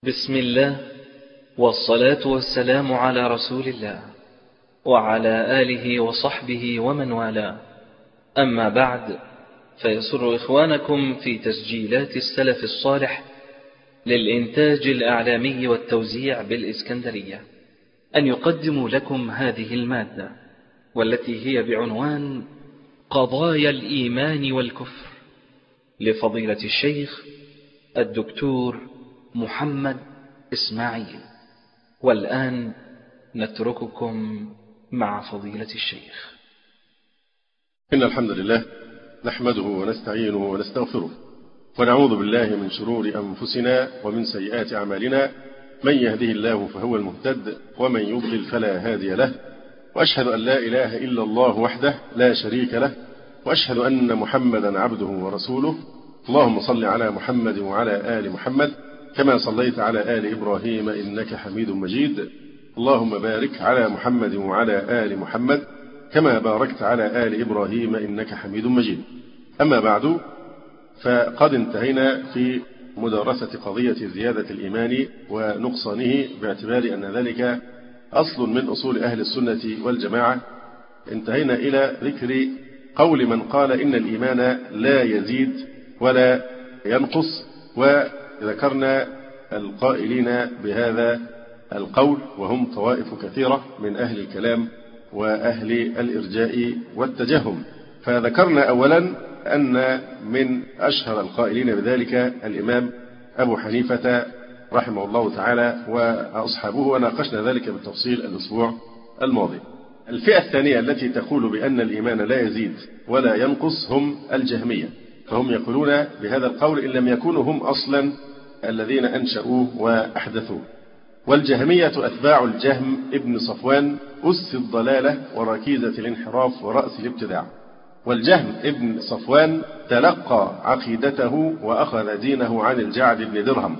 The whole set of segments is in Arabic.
بسم الله، والصلاة والسلام على رسول الله وعلى آله وصحبه ومن والاه. أما بعد، فيسر إخوانكم في تسجيلات السلف الصالح للإنتاج الإعلامي والتوزيع بالإسكندرية أن يقدموا لكم هذه المادة، والتي هي بعنوان قضايا الإيمان والكفر، لفضيلة الشيخ الدكتور محمد إسماعيل. والآن نترككم مع فضيلة الشيخ. إن الحمد لله نحمده ونستعينه ونستغفره، ونعوذ بالله من شرور أنفسنا ومن سيئات أعمالنا. من يهده الله فهو المهتد، ومن يضلل فلا هادي له. وأشهد أن لا إله إلا الله وحده لا شريك له، وأشهد أن محمدا عبده ورسوله. اللهم صل على محمد وعلى آل محمد كما صليت على آل إبراهيم إنك حميد مجيد. اللهم بارك على محمد وعلى آل محمد كما باركت على آل إبراهيم إنك حميد مجيد. أما بعد، فقد انتهينا في مدارسة قضية زيادة الإيمان ونقصانه، باعتبار أن ذلك أصل من أصول أهل السنة والجماعة. انتهينا إلى ذكر قول من قال إن الإيمان لا يزيد ولا ينقص، وذكرنا القائلين بهذا القول، وهم طوائف كثيرة من أهل الكلام وأهل الإرجاء والتجهم. فذكرنا أولا أن من أشهر القائلين بذلك الإمام أبو حنيفة رحمه الله تعالى وأصحابه، وناقشنا ذلك بالتفصيل الأسبوع الماضي. الفئة الثانية التي تقول بأن الإيمان لا يزيد ولا ينقص هم الجهمية، فهم يقولون بهذا القول إن لم يكونوا هم أصلا الذين أنشأوه وأحدثوه. والجهمية أتباع الجهم ابن صفوان، أس الضلالة وركيزة الانحراف ورأس الابتداع. والجهم ابن صفوان تلقى عقيدته وأخذ دينه عن الجعد بن درهم،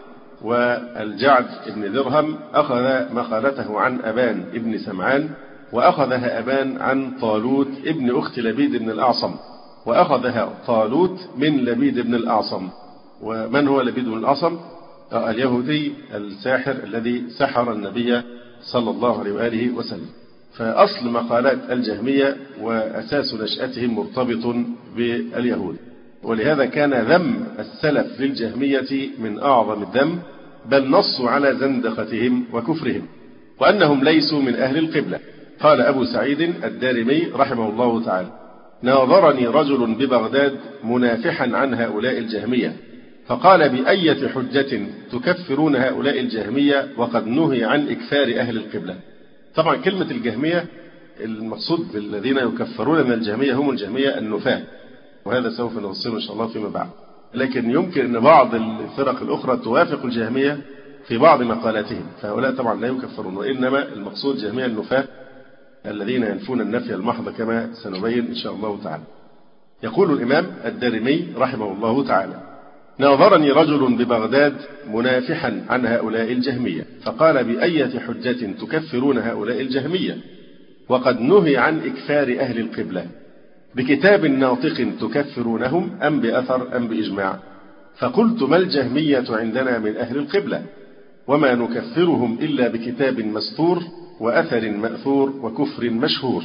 والجعد بن درهم أخذ مقالته عن أبان ابن سمعان، وأخذها أبان عن طالوت ابن أخت لبيد بن الأعصم، وأخذها طالوت من لبيد بن الأعصم. ومن هو لبيد بن الأعصم؟ اليهودي الساحر الذي سحر النبي صلى الله عليه وآله وسلم. فأصل مقالات الجهمية وأساس نشأتهم مرتبط باليهود، ولهذا كان ذم السلف للجهمية من أعظم الذم، بل نصوا على زندقتهم وكفرهم وأنهم ليسوا من أهل القبلة. قال أبو سعيد الدارمي رحمه الله تعالى: ناظرني رجل ببغداد منافحا عن هؤلاء الجهمية، فقال: بأية حجة تكفرون هؤلاء الجهمية وقد نهي عن إكفار أهل القبلة؟ طبعا كلمة الجهمية المقصود بالذين يكفرون من الجهمية هم الجهمية النفاة، وهذا سوف نوصله إن شاء الله فيما بعد. لكن يمكن أن بعض الفرق الأخرى توافق الجهمية في بعض مقالاتهم، فهؤلاء طبعا لا يكفرون، وإنما المقصود جهمية النفاة الذين ينفون النفي المحض كما سنبين إن شاء الله تعالى. يقول الإمام الدارمي رحمه الله تعالى: ناظرني رجل ببغداد منافحا عن هؤلاء الجهمية، فقال: بأية حجة تكفرون هؤلاء الجهمية وقد نهي عن إكفار أهل القبلة؟ بكتاب ناطق تكفرونهم أم بأثر أم بإجماع؟ فقلت: ما الجهمية عندنا من أهل القبلة، وما نكفرهم إلا بكتاب مسطور وأثر مأثور وكفر مشهور.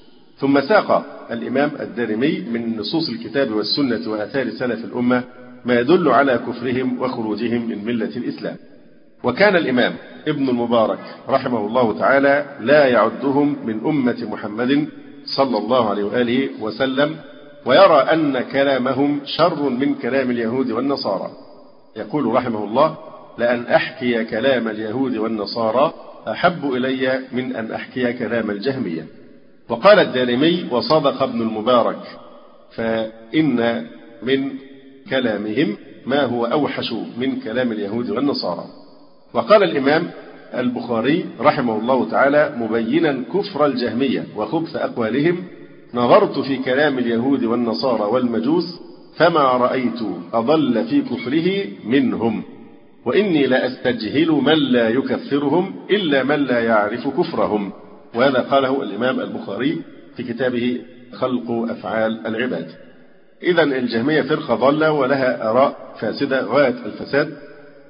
ثم ساق الإمام الدارمي من نصوص الكتاب والسنة وآثار سلف الأمة ما يدل على كفرهم وخروجهم من ملة الإسلام. وكان الإمام ابن المبارك رحمه الله تعالى لا يعدهم من أمة محمد صلى الله عليه وآله وسلم، ويرى أن كلامهم شر من كلام اليهود والنصارى. يقول رحمه الله: لأن أحكي كلام اليهود والنصارى أحب إلي من أن أحكي كلام الجهمية. وقال الدارمي: وصدق ابن المبارك، فإن من كلامهم ما هو أوحش من كلام اليهود والنصارى. وقال الإمام البخاري رحمه الله تعالى مبينا كفر الجهمية وخبث أقوالهم: نظرت في كلام اليهود والنصارى والمجوس فما رأيت أضل في كفره منهم، وإني لأستجهل من لا يكفرهم إلا من لا يعرف كفرهم. وهذا قاله الإمام البخاري في كتابه خلق أفعال العباد. إذن الجهمية فرقة ضالة ولها آراء فاسدة غاية الفساد،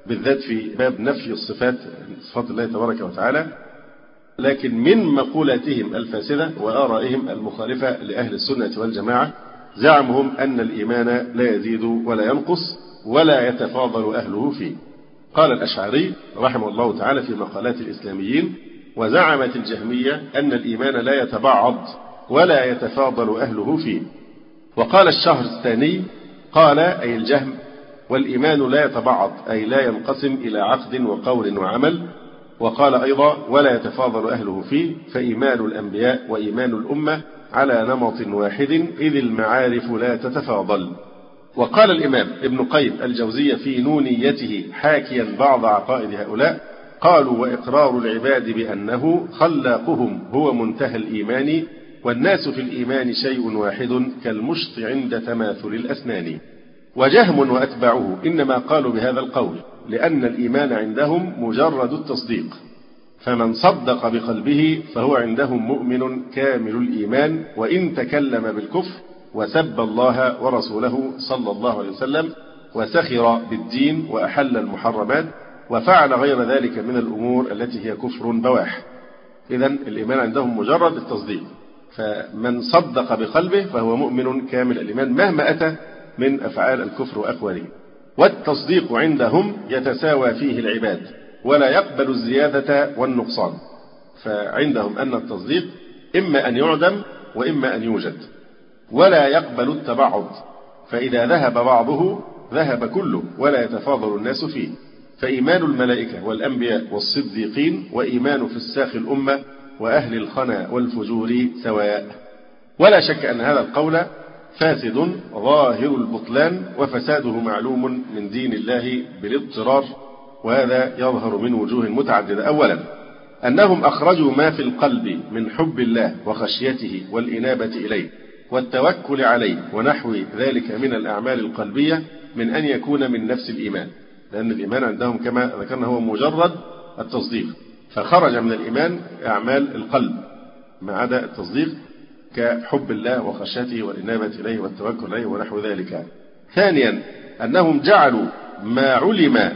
بالذات في باب نفي الصفات، صفات الله تبارك وتعالى، لكن من مقولاتهم الفاسدة وآرائهم المخالفة لأهل السنة والجماعة زعمهم أن الإيمان لا يزيد ولا ينقص ولا يتفاضل أهله فيه. قال الأشعري رحمه الله تعالى في مقالات الإسلاميين: وزعمت الجهمية أن الإيمان لا يتبعض ولا يتفاضل أهله فيه. وقال الشهرستاني قال أي الجهم: والإيمان لا يتبعض أي لا ينقسم إلى عقد وقول وعمل. وقال أيضا: ولا يتفاضل أهله فيه، فإيمان الأنبياء وإيمان الأمة على نمط واحد إذ المعارف لا تتفاضل. وقال الإمام ابن قيم الجوزية في نونيته حاكيا بعض عقائد هؤلاء: قالوا: وإقرار العباد بأنه خلاقهم هو منتهى الإيمان، والناس في الإيمان شيء واحد كالمشط عند تماثل الأسنان. وجهم وأتباعه إنما قالوا بهذا القول لأن الإيمان عندهم مجرد التصديق، فمن صدق بقلبه فهو عندهم مؤمن كامل الإيمان، وإن تكلم بالكفر وسب الله ورسوله صلى الله عليه وسلم وسخر بالدين وأحل المحرمات وفعل غير ذلك من الأمور التي هي كفر بواح. إذن الإيمان عندهم مجرد التصديق، فمن صدق بقلبه فهو مؤمن كامل الإيمان مهما أتى من أفعال الكفر وأقواله. والتصديق عندهم يتساوى فيه العباد ولا يقبل الزيادة والنقصان، فعندهم أن التصديق إما أن يعدم وإما أن يوجد، ولا يقبل التبعض، فإذا ذهب بعضه ذهب كله ولا يتفاضل الناس فيه. فإيمان الملائكة والأنبياء والصديقين وإيمان فساق الأمة وأهل الخنا والفجور سواء. ولا شك أن هذا القول فاسد ظاهر البطلان، وفساده معلوم من دين الله بالاضطرار، وهذا يظهر من وجوه متعددة. أولا أنهم أخرجوا ما في القلب من حب الله وخشيته والإنابة إليه والتوكل عليه ونحو ذلك من الأعمال القلبية من أن يكون من نفس الإيمان، لأن الإيمان عندهم كما ذكرنا هو مجرد التصديق، فخرج من الإيمان أعمال القلب ما عدا التصديق كحب الله وخشيته والإنابة إليه والتوكل عليه ونحو ذلك. ثانيا أنهم جعلوا ما علم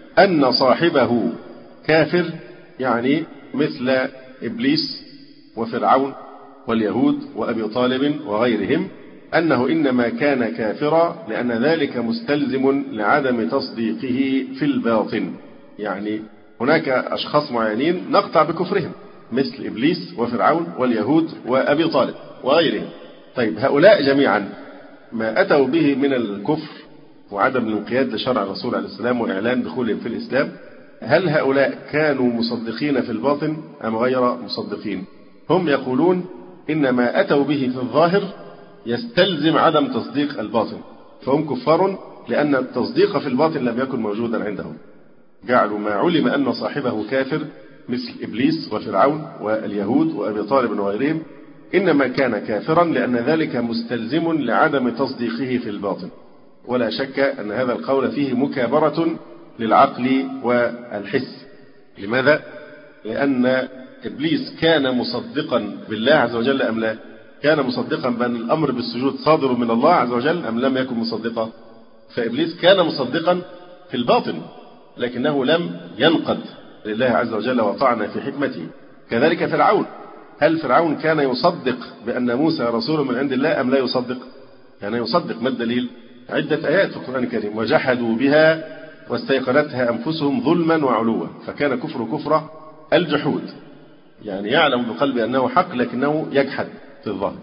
أن صاحبه كافر، يعني مثل إبليس وفرعون واليهود وأبي طالب وغيرهم، أنه إنما كان كافرا لأن ذلك مستلزم لعدم تصديقه في الباطن. يعني هناك أشخاص معينين نقطع بكفرهم مثل إبليس وفرعون واليهود وأبي طالب وغيرهم. طيب هؤلاء جميعا ما أتوا به من الكفر وعدم الانقياد لشرع الرسول عليه السلام وإعلان دخولهم في الإسلام، هل هؤلاء كانوا مصدقين في الباطن أم غير مصدقين؟ هم يقولون إن ما أتوا به في الظاهر يستلزم عدم تصديق الباطن، فهم كفار لأن التصديق في الباطن لم يكن موجودا عندهم. جعلوا ما علم أن صاحبه كافر مثل إبليس وفرعون واليهود وأبي طالب وغيرهم إنما كان كافرا لأن ذلك مستلزم لعدم تصديقه في الباطن. ولا شك أن هذا القول فيه مكابرة للعقل والحس. لماذا؟ لأن إبليس كان مصدقا بالله عز وجل أم لا؟ كان مصدقا بأن الأمر بالسجود صادر من الله عز وجل أم لم يكن مصدقا؟ فإبليس كان مصدقا في الباطن لكنه لم ينقد لله عز وجل وطعن في حكمته. كذلك فرعون، هل فرعون كان يصدق بأن موسى رسول من عند الله أم لا يصدق؟ كان يصدق. ما الدليل؟ عدة آيات في القرآن الكريم: وجحدوا بها واستيقنتها أنفسهم ظلما وعلوا، فكان كفر الجحود، يعني يعلم بقلبه أنه حق لكنه يجحد في الظاهر،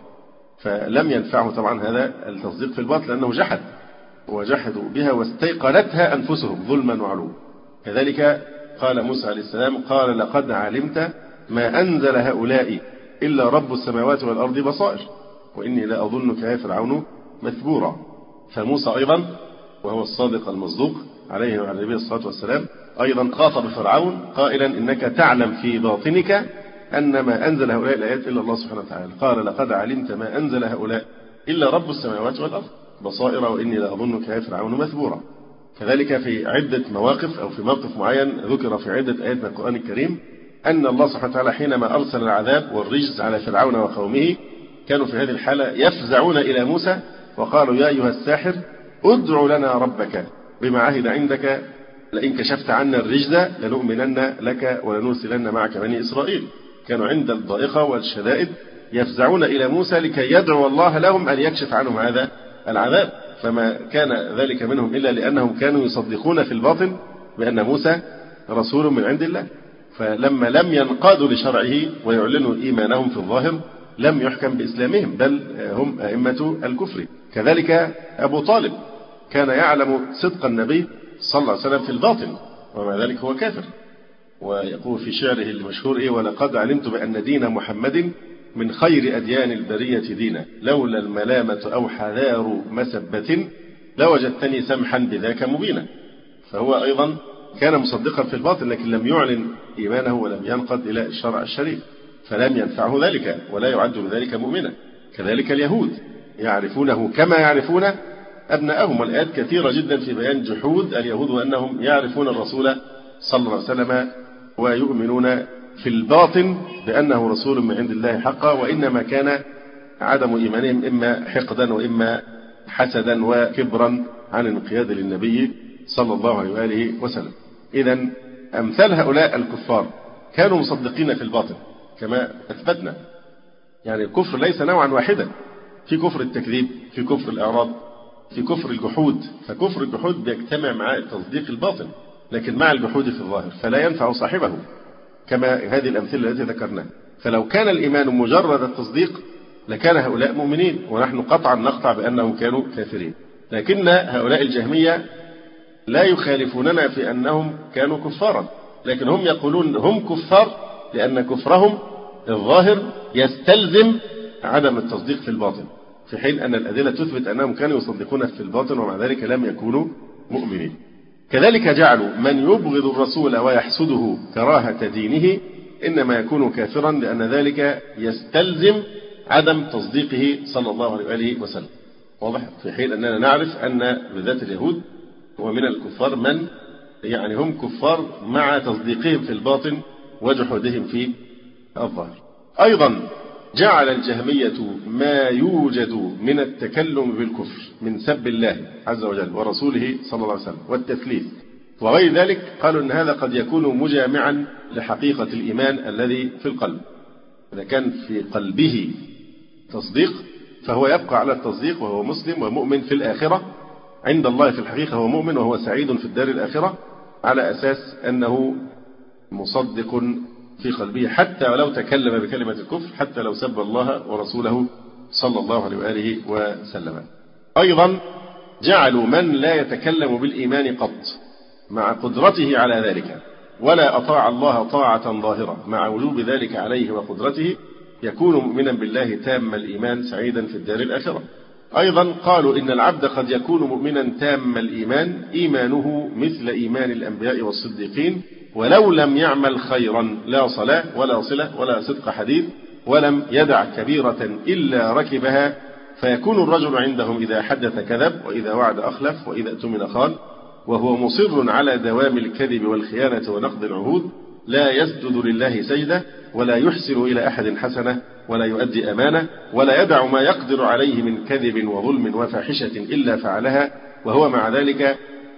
فلم ينفعه طبعا هذا التصديق في الباطن لأنه جحد. وجحدوا بها واستيقنتها أنفسهم ظلما وعلوا. كذلك قال موسى عليه السلام: قال لقد علمت ما أنزل هؤلاء إلا رب السماوات والأرض بصائر وإني لا أظنك يا فرعون مثبورا. فموسى أيضا وهو الصادق المصدوق عليه وعلى نبيه الصلاة والسلام أيضا خاطب فرعون قائلا: إنك تعلم في باطنك أن ما أنزل هؤلاء الآيات إلا الله سبحانه وتعالى. قال لقد علمت ما أنزل هؤلاء إلا رب السماوات والأرض بصائر وإني لا أظنك يا فرعون مثبورا. كذلك في عدة مواقف أو في موقف معين ذكر في عدة آيات من القرآن الكريم أن الله سبحانه وتعالى حينما أرسل العذاب والرجز على فرعون وقومه كانوا في هذه الحالة يفزعون إلى موسى وقالوا: يا أيها الساحر ادع لنا ربك بما عهد عندك لئن كشفت عنا الرجز لنؤمنن لك ولنرسلن معك بني إسرائيل. كانوا عند الضائقة والشدائد يفزعون إلى موسى لكي يدعو الله لهم أن يكشف عنهم هذا العذاب، فما كان ذلك منهم إلا لأنهم كانوا يصدقون في الباطن بأن موسى رسول من عند الله. فلما لم ينقادوا لشرعه ويعلنوا إيمانهم في الظاهر لم يحكم بإسلامهم، بل هم أئمة الكفر. كذلك أبو طالب كان يعلم صدق النبي صلى الله عليه وسلم في الباطن، ومع ذلك هو كافر. ويقول في شعره المشهور ولقد علمت بأن دين محمد من خير أديان البرية دينا، لولا الملامة أو حذار مسبة لوجدتني سمحا بذاك مبينا. فهو أيضا كان مصدقا في الباطن، لكن لم يعلن إيمانه ولم ينقد إلى الشرع الشريف، فلم ينفعه ذلك ولا يعد بذلك مؤمنا. كذلك اليهود يعرفونه كما يعرفون أبناءهم، والآيات كثيرة جدا في بيان جحود اليهود وأنهم يعرفون الرسول صلى الله عليه وسلم ويؤمنون في الباطن بأنه رسول من عند الله حقا، وإنما كان عدم إيمانهم إما حقدا وإما حسدا وكبرا عن الانقياد للنبي صلى الله عليه وآله وسلم. إذن أمثال هؤلاء الكفار كانوا مصدقين في الباطن كما أثبتنا. يعني الكفر ليس نوعا واحدا، في كفر التكذيب، في كفر الإعراض، في كفر الجحود. فكفر الجحود بيجتمع مع التصديق الباطن، لكن مع الجحود في الظاهر فلا ينفع صاحبه، كما هذه الأمثلة التي ذكرناها. فلو كان الإيمان مجرد التصديق لكان هؤلاء مؤمنين، ونحن قطعا نقطع بأنهم كانوا كافرين. لكن هؤلاء الجهمية لا يخالفوننا في أنهم كانوا كفارا، لكن هم يقولون هم كفار لأن كفرهم الظاهر يستلزم عدم التصديق في الباطن، في حين أن الأدلة تثبت أنهم كانوا يصدقون في الباطن ومع ذلك لم يكونوا مؤمنين. كذلك جعلوا من يبغض الرسول ويحسده كراهة دينه إنما يكون كافرا، لأن ذلك يستلزم عدم تصديقه صلى الله عليه وآله وسلم. واضح؟ في حين أننا نعرف أن بالذات اليهود ومن الكفار من يعني هم كفار مع تصديقهم في الباطن وجحودهم في الظاهر. أيضا جعل الجهمية ما يوجد من التكلم بالكفر من سب الله عز وجل ورسوله صلى الله عليه وسلم والتثليث وغير ذلك، قالوا أن هذا قد يكون مجامعا لحقيقة الإيمان الذي في القلب. إذا كان في قلبه تصديق فهو يبقى على التصديق وهو مسلم ومؤمن في الآخرة، عند الله في الحقيقة هو مؤمن وهو سعيد في الدار الآخرة، على أساس أنه مصدق في قلبه حتى ولو تكلم بكلمة الكفر، حتى لو سب الله ورسوله صلى الله عليه وآله وسلم. أيضا جعلوا من لا يتكلم بالإيمان قط مع قدرته على ذلك ولا أطاع الله طاعة ظاهرة مع وجوب ذلك عليه وقدرته يكون مؤمنا بالله تام الإيمان سعيدا في الدار الآخرة. أيضا قالوا إن العبد قد يكون مؤمنا تام الإيمان إيمانه مثل إيمان الأنبياء والصديقين ولو لم يعمل خيرا، لا صلاة ولا صلة ولا صدق حديث، ولم يدع كبيرة إلا ركبها، فيكون الرجل عندهم إذا حدث كذب وإذا وعد أخلف وإذا اؤتمن خان، وهو مصر على دوام الكذب والخيانة ونقض العهود، لا يسجد لله سجدة ولا يحسن إلى أحد حسنة ولا يؤدي أمانة ولا يدع ما يقدر عليه من كذب وظلم وفاحشة إلا فعلها، وهو مع ذلك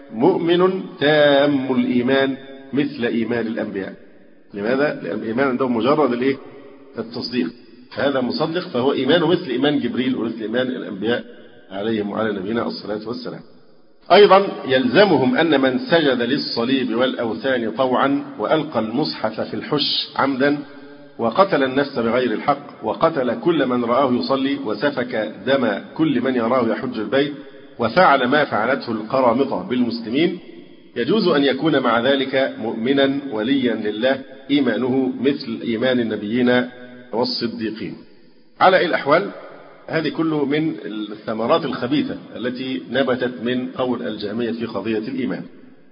مؤمن تام الإيمان مثل إيمان الأنبياء. لماذا؟ لأن الإيمان عندهم مجرد التصديق، هذا مصدق فهو إيمانه مثل إيمان جبريل ومثل إيمان الأنبياء عليهم وعلى نبينا الصلاة والسلام. أيضا يلزمهم أن من سجد للصليب والأوثان طوعا وألقى المصحف في الحش عمدا وقتل النفس بغير الحق وقتل كل من رآه يصلي وسفك دم كل من يراه يحج البيت وفعل ما فعلته القرامطة بالمسلمين، يجوز أن يكون مع ذلك مؤمنا وليا لله إيمانه مثل إيمان النبيين والصديقين. على الأحوال هذه كله من الثمرات الخبيثة التي نبتت من قول الجهمية في قضية الإيمان.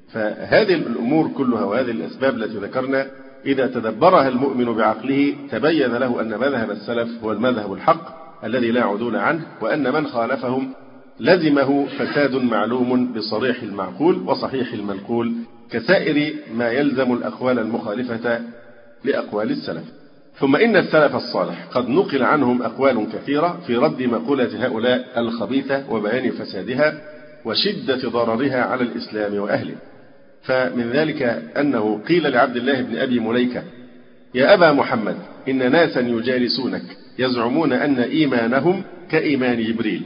فهذه الأمور كلها وهذه الأسباب التي ذكرنا إذا تدبرها المؤمن بعقله تبين له أن مذهب السلف هو المذهب الحق الذي لا عدول عنه، وأن من خالفهم لزمه فساد معلوم بصريح المعقول وصحيح المنقول كسائر ما يلزم الأقوال المخالفة لأقوال السلف. ثم إن السلف الصالح قد نقل عنهم أقوال كثيرة في رد مقولة هؤلاء الخبيثة وبيان فسادها وشدة ضررها على الإسلام وأهله. فمن ذلك أنه قيل لعبد الله بن أبي مليكة: يا أبا محمد، إن ناسا يجالسونك يزعمون أن إيمانهم كإيمان جبريل.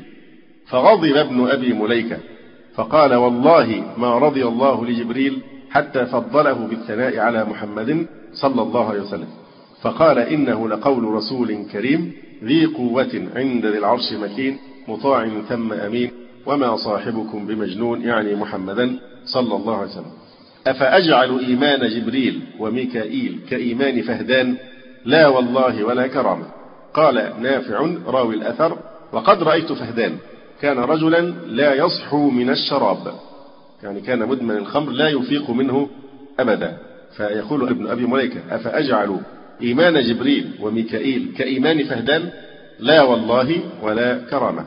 فغضب ابن أبي مليكة فقال: والله ما رضي الله لجبريل حتى فضله بالثناء على محمد صلى الله عليه وسلم. فقال: إنه لقول رسول كريم ذي قوة عند ذي العرش مكين مطاع ثم أمين وما صاحبكم بمجنون، يعني محمدا صلى الله عليه وسلم. أفأجعل إيمان جبريل وميكائيل كإيمان فهدان؟ لا والله ولا كرامة. قال نافع راوي الأثر: وقد رأيت فهدان كان رجلا لا يصحو من الشراب، يعني كان مدمن الخمر لا يفيق منه أبدا. فيقول ابن أبي مليكة: أفأجعل إيمان جبريل وميكائيل كإيمان فهدان؟ لا والله ولا كرامة.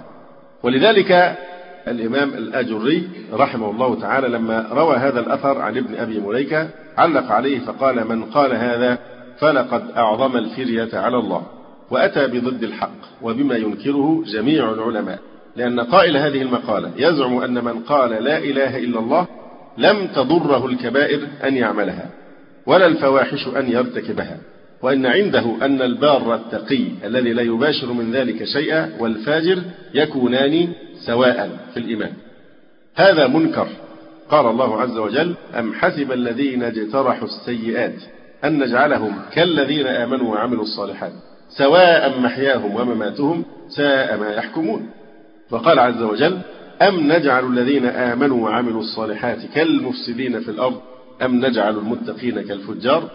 ولذلك الإمام الآجري رحمه الله تعالى لما روى هذا الأثر عن ابن أبي مليكة علق عليه فقال: من قال هذا فلقد أعظم الفرية على الله وأتى بضد الحق وبما ينكره جميع العلماء، لأن قائل هذه المقالة يزعم أن من قال لا إله إلا الله لم تضره الكبائر أن يعملها ولا الفواحش أن يرتكبها، وأن عنده أن البار التقي الذي لا يباشر من ذلك شيئا والفاجر يكونان سواء في الإيمان. هذا منكر. قال الله عز وجل: أم حسب الذين اجترحوا السيئات أن نجعلهم كالذين آمنوا وعملوا الصالحات سواء محياهم ومماتهم ساء ما يحكمون. وقال عز وجل: أم نجعل الذين آمنوا وعملوا الصالحات كالمفسدين في الأرض أم نجعل المتقين كالفجار.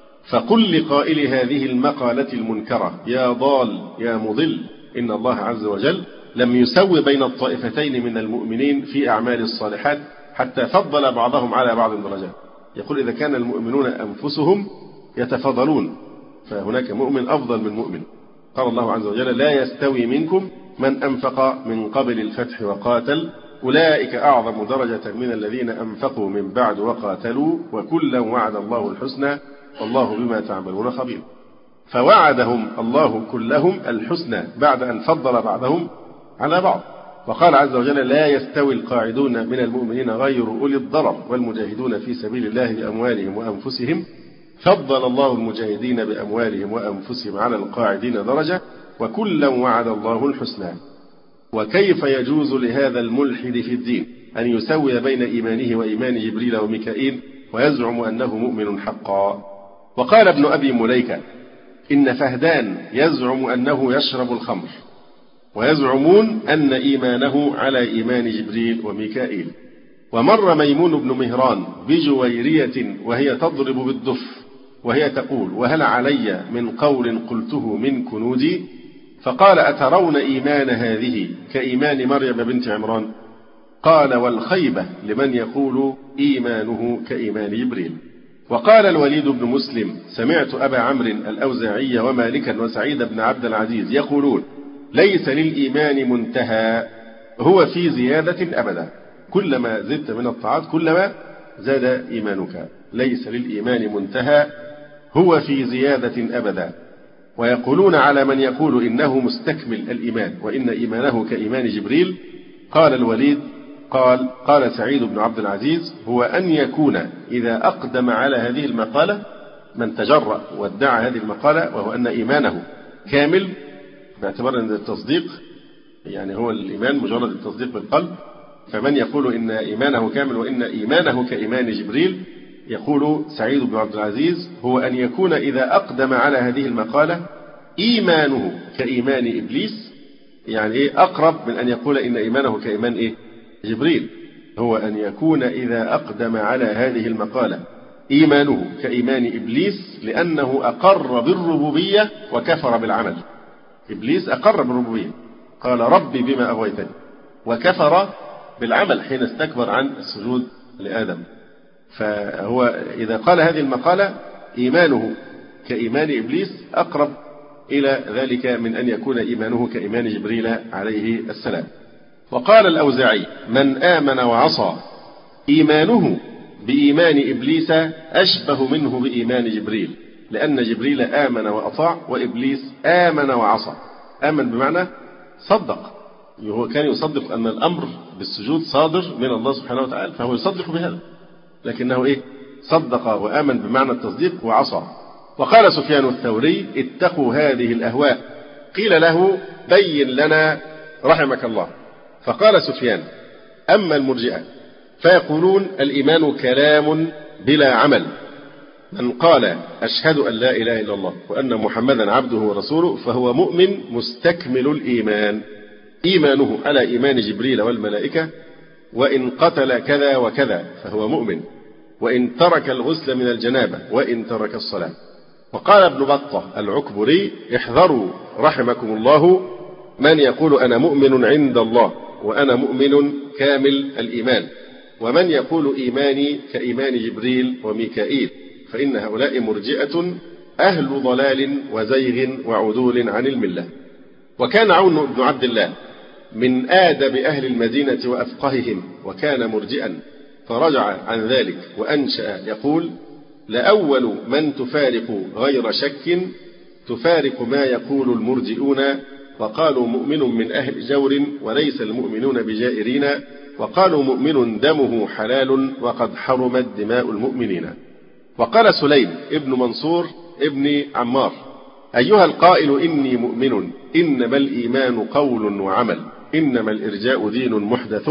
فقل لقائل هذه المقالة المنكرة: يا ضال يا مضل، إن الله عز وجل لم يسوي بين الطائفتين من المؤمنين في أعمال الصالحات حتى فضل بعضهم على بعض درجات. يقول: إذا كان المؤمنون أنفسهم يتفضلون فهناك مؤمن أفضل من مؤمن. قال الله عز وجل: لا يستوي منكم من أنفق من قبل الفتح وقاتل أولئك أعظم درجة من الذين أنفقوا من بعد وقاتلوا وكلا وعد الله الحسنى والله بما تعملون خبير. فوعدهم الله كلهم الحسنى بعد أن فضل بعضهم على بعض. وقال عز وجل: لا يستوي القاعدون من المؤمنين غير أولي الضرر والمجاهدون في سبيل الله بأموالهم وأنفسهم فضل الله المجاهدين بأموالهم وأنفسهم على القاعدين درجة وكلا وعد الله الحسنى. وكيف يجوز لهذا الملحد في الدين أن يسوي بين إيمانه وإيمان جبريل وميكائيل ويزعم أنه مؤمن حقا؟ وقال ابن أبي مليكة: إن فهدان يزعم أنه يشرب الخمر ويزعمون أن إيمانه على إيمان جبريل وميكائيل. ومر ميمون بن مهران بجويرية وهي تضرب بالدف وهي تقول: وهل علي من قول قلته من كنودي؟ فقال: أترون إيمان هذه كإيمان مريم بنت عمران؟ قال: والخيبة لمن يقول إيمانه كإيمان جبريل. وقال الوليد بن مسلم: سمعت أبا عمرو الأوزاعي ومالكا وسعيد بن عبد العزيز يقولون: ليس للإيمان منتهى، هو في زيادة أبدا، كلما زدت من الطاعات كلما زاد إيمانك. ليس للإيمان منتهى، هو في زيادة أبدا. ويقولون على من يقول إنه مستكمل الإيمان وإن إيمانه كإيمان جبريل. قال الوليد: قال سعيد بن عبد العزيز: هو أن يكون إذا أقدم على هذه المقالة من تجرأ وادعى هذه المقالة وهو أن إيمانه كامل، باعتبار أن التصديق يعني هو الإيمان مجرد التصديق بالقلب، فمن يقول إن إيمانه كامل وإن إيمانه كإيمان جبريل، يقول سعيد بن عبد العزيز: هو أن يكون إذا أقدم على هذه المقالة إيمانه كإيمان إبليس، يعني إيه أقرب من أن يقول إن إيمانه كإيمان إيه جبريل. هو أن يكون إذا أقدم على هذه المقالة إيمانه كإيمان إبليس، لأنه أقر بالربوبية وكفر بالعمل. إبليس أقر بالربوبية، قال: ربي بما أغويتني، وكفر بالعمل حين استكبر عن السجود لآدم. فهو إذا قال هذه المقالة إيمانه كإيمان إبليس أقرب إلى ذلك من أن يكون إيمانه كإيمان جبريل عليه السلام. وقال الأوزاعي: من آمن وعصى إيمانه بإيمان إبليس أشبه منه بإيمان جبريل، لأن جبريل آمن وأطاع وإبليس آمن وعصى. آمن بمعنى صدق، هو كان يصدق أن الأمر بالسجود صادر من الله سبحانه وتعالى، فهو يصدق بهذا. لكنه صدق وآمن بمعنى التصديق وعصى. وقال سفيان الثوري: اتقوا هذه الأهواء. قيل له: بين لنا رحمك الله. فقال سفيان: أما المرجئة فيقولون الإيمان كلام بلا عمل، من قال أشهد أن لا إله إلا الله وأن محمدا عبده ورسوله فهو مؤمن مستكمل الإيمان، إيمانه على إيمان جبريل والملائكة، وإن قتل كذا وكذا فهو مؤمن، وإن ترك الغسل من الجنابة، وإن ترك الصلاة. وقال ابن بطة العكبري: احذروا رحمكم الله من يقول أنا مؤمن عند الله وأنا مؤمن كامل الإيمان، ومن يقول إيماني كإيمان جبريل وميكائيل، فإن هؤلاء مرجئة أهل ضلال وزيغ وعدول عن الملة. وكان عون بن عبد الله من آدب أهل المدينة وأفقههم، وكان مرجئا، فرجع عن ذلك وأنشأ يقول: لأول من تفارق غير شك تفارق ما يقول المرجئون، وقالوا مؤمن من أهل جور وليس المؤمنون بجائرين، وقالوا مؤمن دمه حلال وقد حرمت دماء المؤمنين. وقال سليم ابن منصور ابن عمار: أيها القائل إني مؤمن، إنما الإيمان قول وعمل، إنما الإرجاء دين محدث،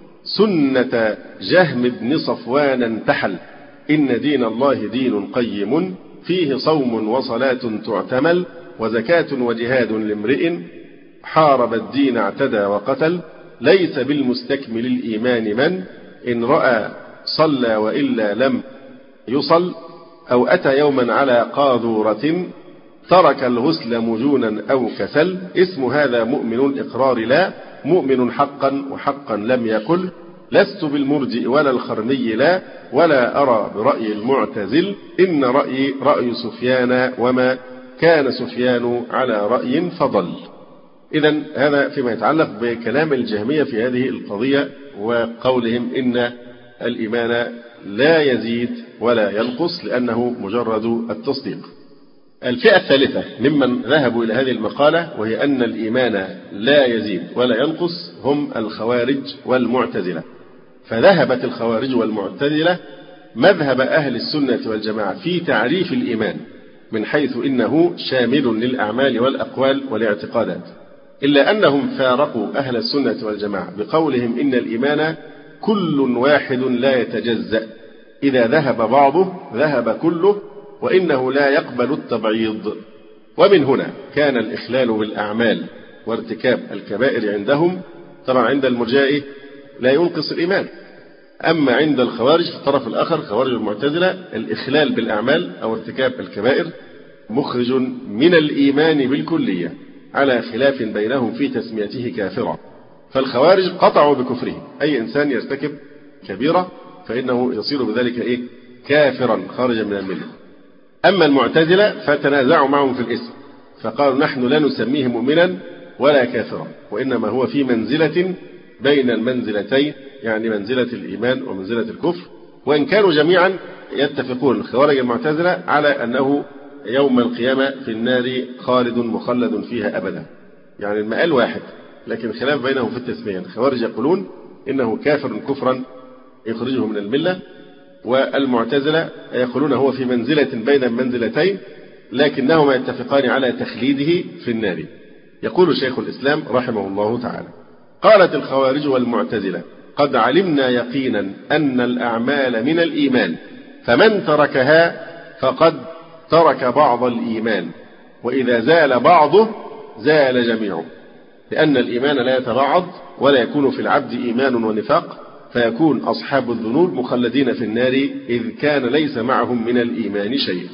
سنة جهم بن صفوان انتحل، إن دين الله دين قيم، فيه صوم وصلاة تعتمل، وزكاة وجهاد لامرئ، حارب الدين اعتدى وقتل، ليس بالمستكمل الإيمان من إن رأى صلى وإلا لم يصل، أو أتى يوما على قاذورة، ترك الغسل مجونا أو كسل، اسم هذا مؤمن الإقرار لا، مؤمن حقا وحقا لم يقل، لست بالمرجئ ولا الخرمي لا، ولا أرى برأي المعتزل، إن رأيي رأي سفيان، وما كان سفيان على رأي فضل. إذن هذا فيما يتعلق بكلام الجهمية في هذه القضية، وقولهم إن الإيمان لا يزيد ولا ينقص لأنه مجرد التصديق. الفئة الثالثة ممن ذهبوا إلى هذه المقالة، وهي أن الإيمان لا يزيد ولا ينقص، هم الخوارج والمعتزلة. فذهبت الخوارج والمعتزلة مذهب أهل السنة والجماعة في تعريف الإيمان من حيث إنه شامل للأعمال والأقوال والاعتقادات، إلا أنهم فارقوا أهل السنة والجماعة بقولهم إن الإيمان كل واحد لا يتجزأ، إذا ذهب بعضه ذهب كله، وإنه لا يقبل التبعيض. ومن هنا كان الإخلال بالأعمال وارتكاب الكبائر عندهم، طبعا عند المرجئة لا ينقص الإيمان، أما عند الخوارج في الطرف الآخر خوارج المعتزلة الإخلال بالأعمال أو ارتكاب الكبائر مخرج من الإيمان بالكلية، على خلاف بينهم في تسميته كافرا. فالخوارج قطعوا بكفره، أي إنسان يرتكب كبيرة فإنه يصير بذلك كافرا خارجا من الملة. أما المعتزلة فتنازعوا معهم في الاسم، فقالوا نحن لا نسميه مؤمنا ولا كافرا، وإنما هو في منزلة بين المنزلتين، يعني منزلة الإيمان ومنزلة الكفر، وإن كانوا جميعا يتفقون الخوارج المعتزلة على أنه يوم القيامة في النار خالد مخلد فيها أبدا، يعني المآل واحد، لكن خلاف بينهم في التسمية. الخوارج يقولون إنه كافر كفرا يخرجه من الملة، والمعتزلة يقولون هو في منزلة بين المنزلتين، لكنهما يتفقان على تخليده في النار. يقول شيخ الإسلام رحمه الله تعالى: قالت الخوارج والمعتزلة: قد علمنا يقينا أن الأعمال من الإيمان، فمن تركها فقد ترك بعض الإيمان، وإذا زال بعضه زال جميعه، لأن الإيمان لا يتبعض ولا يكون في العبد إيمان ونفاق، فيكون أصحاب الذنوب مخلدين في النار إذ كان ليس معهم من الإيمان شيء.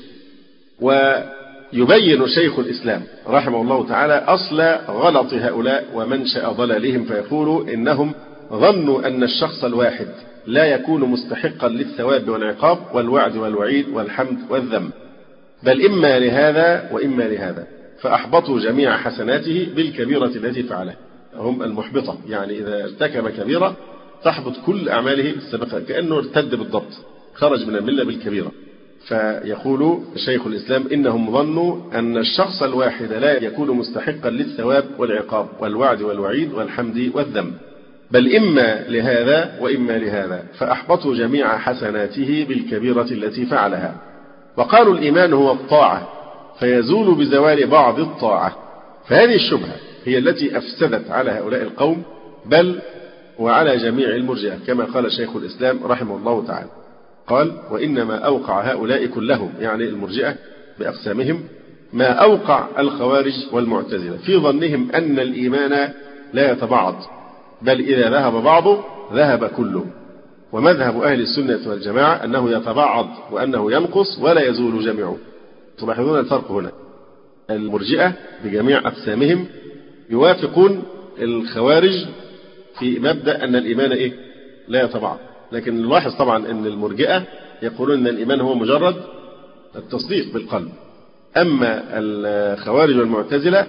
ويبين شيخ الإسلام رحمه الله تعالى أصل غلط هؤلاء ومنشأ ضلالهم، فيقول إنهم ظنوا أن الشخص الواحد لا يكون مستحقا للثواب والعقاب والوعد والوعيد والحمد والذم، بل إما لهذا وإما لهذا، فأحبطوا جميع حسناته بالكبيرة التي فعلها. هم المحبطة، يعني إذا ارتكب كبيرة تحبط كل أعماله السابقة، كأنه ارتد بالضبط، خرج من الملة بالكبيرة. فيقول شيخ الإسلام إنهم ظنوا أن الشخص الواحد لا يكون مستحقا للثواب والعقاب والوعد والوعيد والحمد والذم، بل إما لهذا وإما لهذا، فأحبطوا جميع حسناته بالكبيرة التي فعلها. وقالوا الإيمان هو الطاعة فيزول بزوال بعض الطاعة. فهذه الشبهة هي التي أفسدت على هؤلاء القوم بل وعلى جميع المرجئة، كما قال شيخ الإسلام رحمه الله تعالى، قال: وإنما أوقع هؤلاء كلهم، يعني المرجئة بأقسامهم، ما أوقع الخوارج والمعتزلة في ظنهم أن الإيمان لا يتبعض، بل إذا ذهب بعضه ذهب كله. ومذهب أهل السنة والجماعة أنه يتبعض وأنه ينقص ولا يزول جميعه. تلاحظون الفرق هنا، المرجئة بجميع أقسامهم يوافقون الخوارج في مبدأ أن الإيمان لا يتبعض، لكن نلاحظ طبعا أن المرجئة يقولون أن الإيمان هو مجرد التصديق بالقلب. أما الخوارج والمعتزلة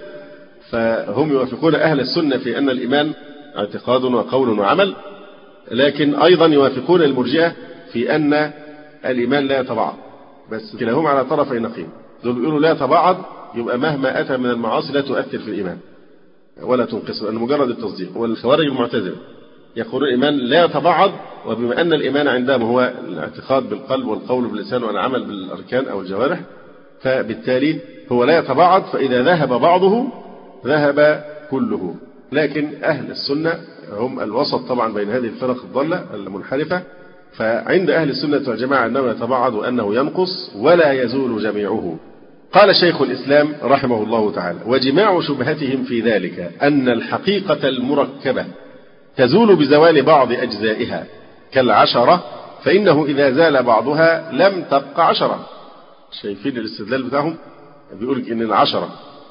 فهم يوافقون أهل السنة في أن الإيمان اعتقاد وقول وعمل، لكن أيضا يوافقون المرجئة في أن الإيمان لا يتبعض، بس كلاهما على طرفي نقيض. دول بيقولوا لا يتبعض، يبقى مهما أتى من المعاصي لا تؤثر في الإيمان ولا تنقصه، لأنه مجرد التصديق. والخوارج المعتزلة يقولون الإيمان لا يتبعض، وبما أن الإيمان عندهم هو الاعتقاد بالقلب والقول باللسان والعمل بالأركان أو الجوارح، فبالتالي هو لا يتبعض، فإذا ذهب بعضه ذهب كله. لكن أهل السنة هم الوسط طبعا بين هذه الفرق الضالة المنحرفة، فعند أهل السنة والجماعة أنه يتبعض وأنه ينقص ولا يزول جميعه. قال شيخ الإسلام رحمه الله تعالى: وجماع شبهتهم في ذلك أن الحقيقة المركبة تزول بزوال بعض أجزائها كالعشرة، فإنه إذا زال بعضها لم تبقى عشرة. شايفين الاستدلال بتاعهم؟ بيقول إن العشرة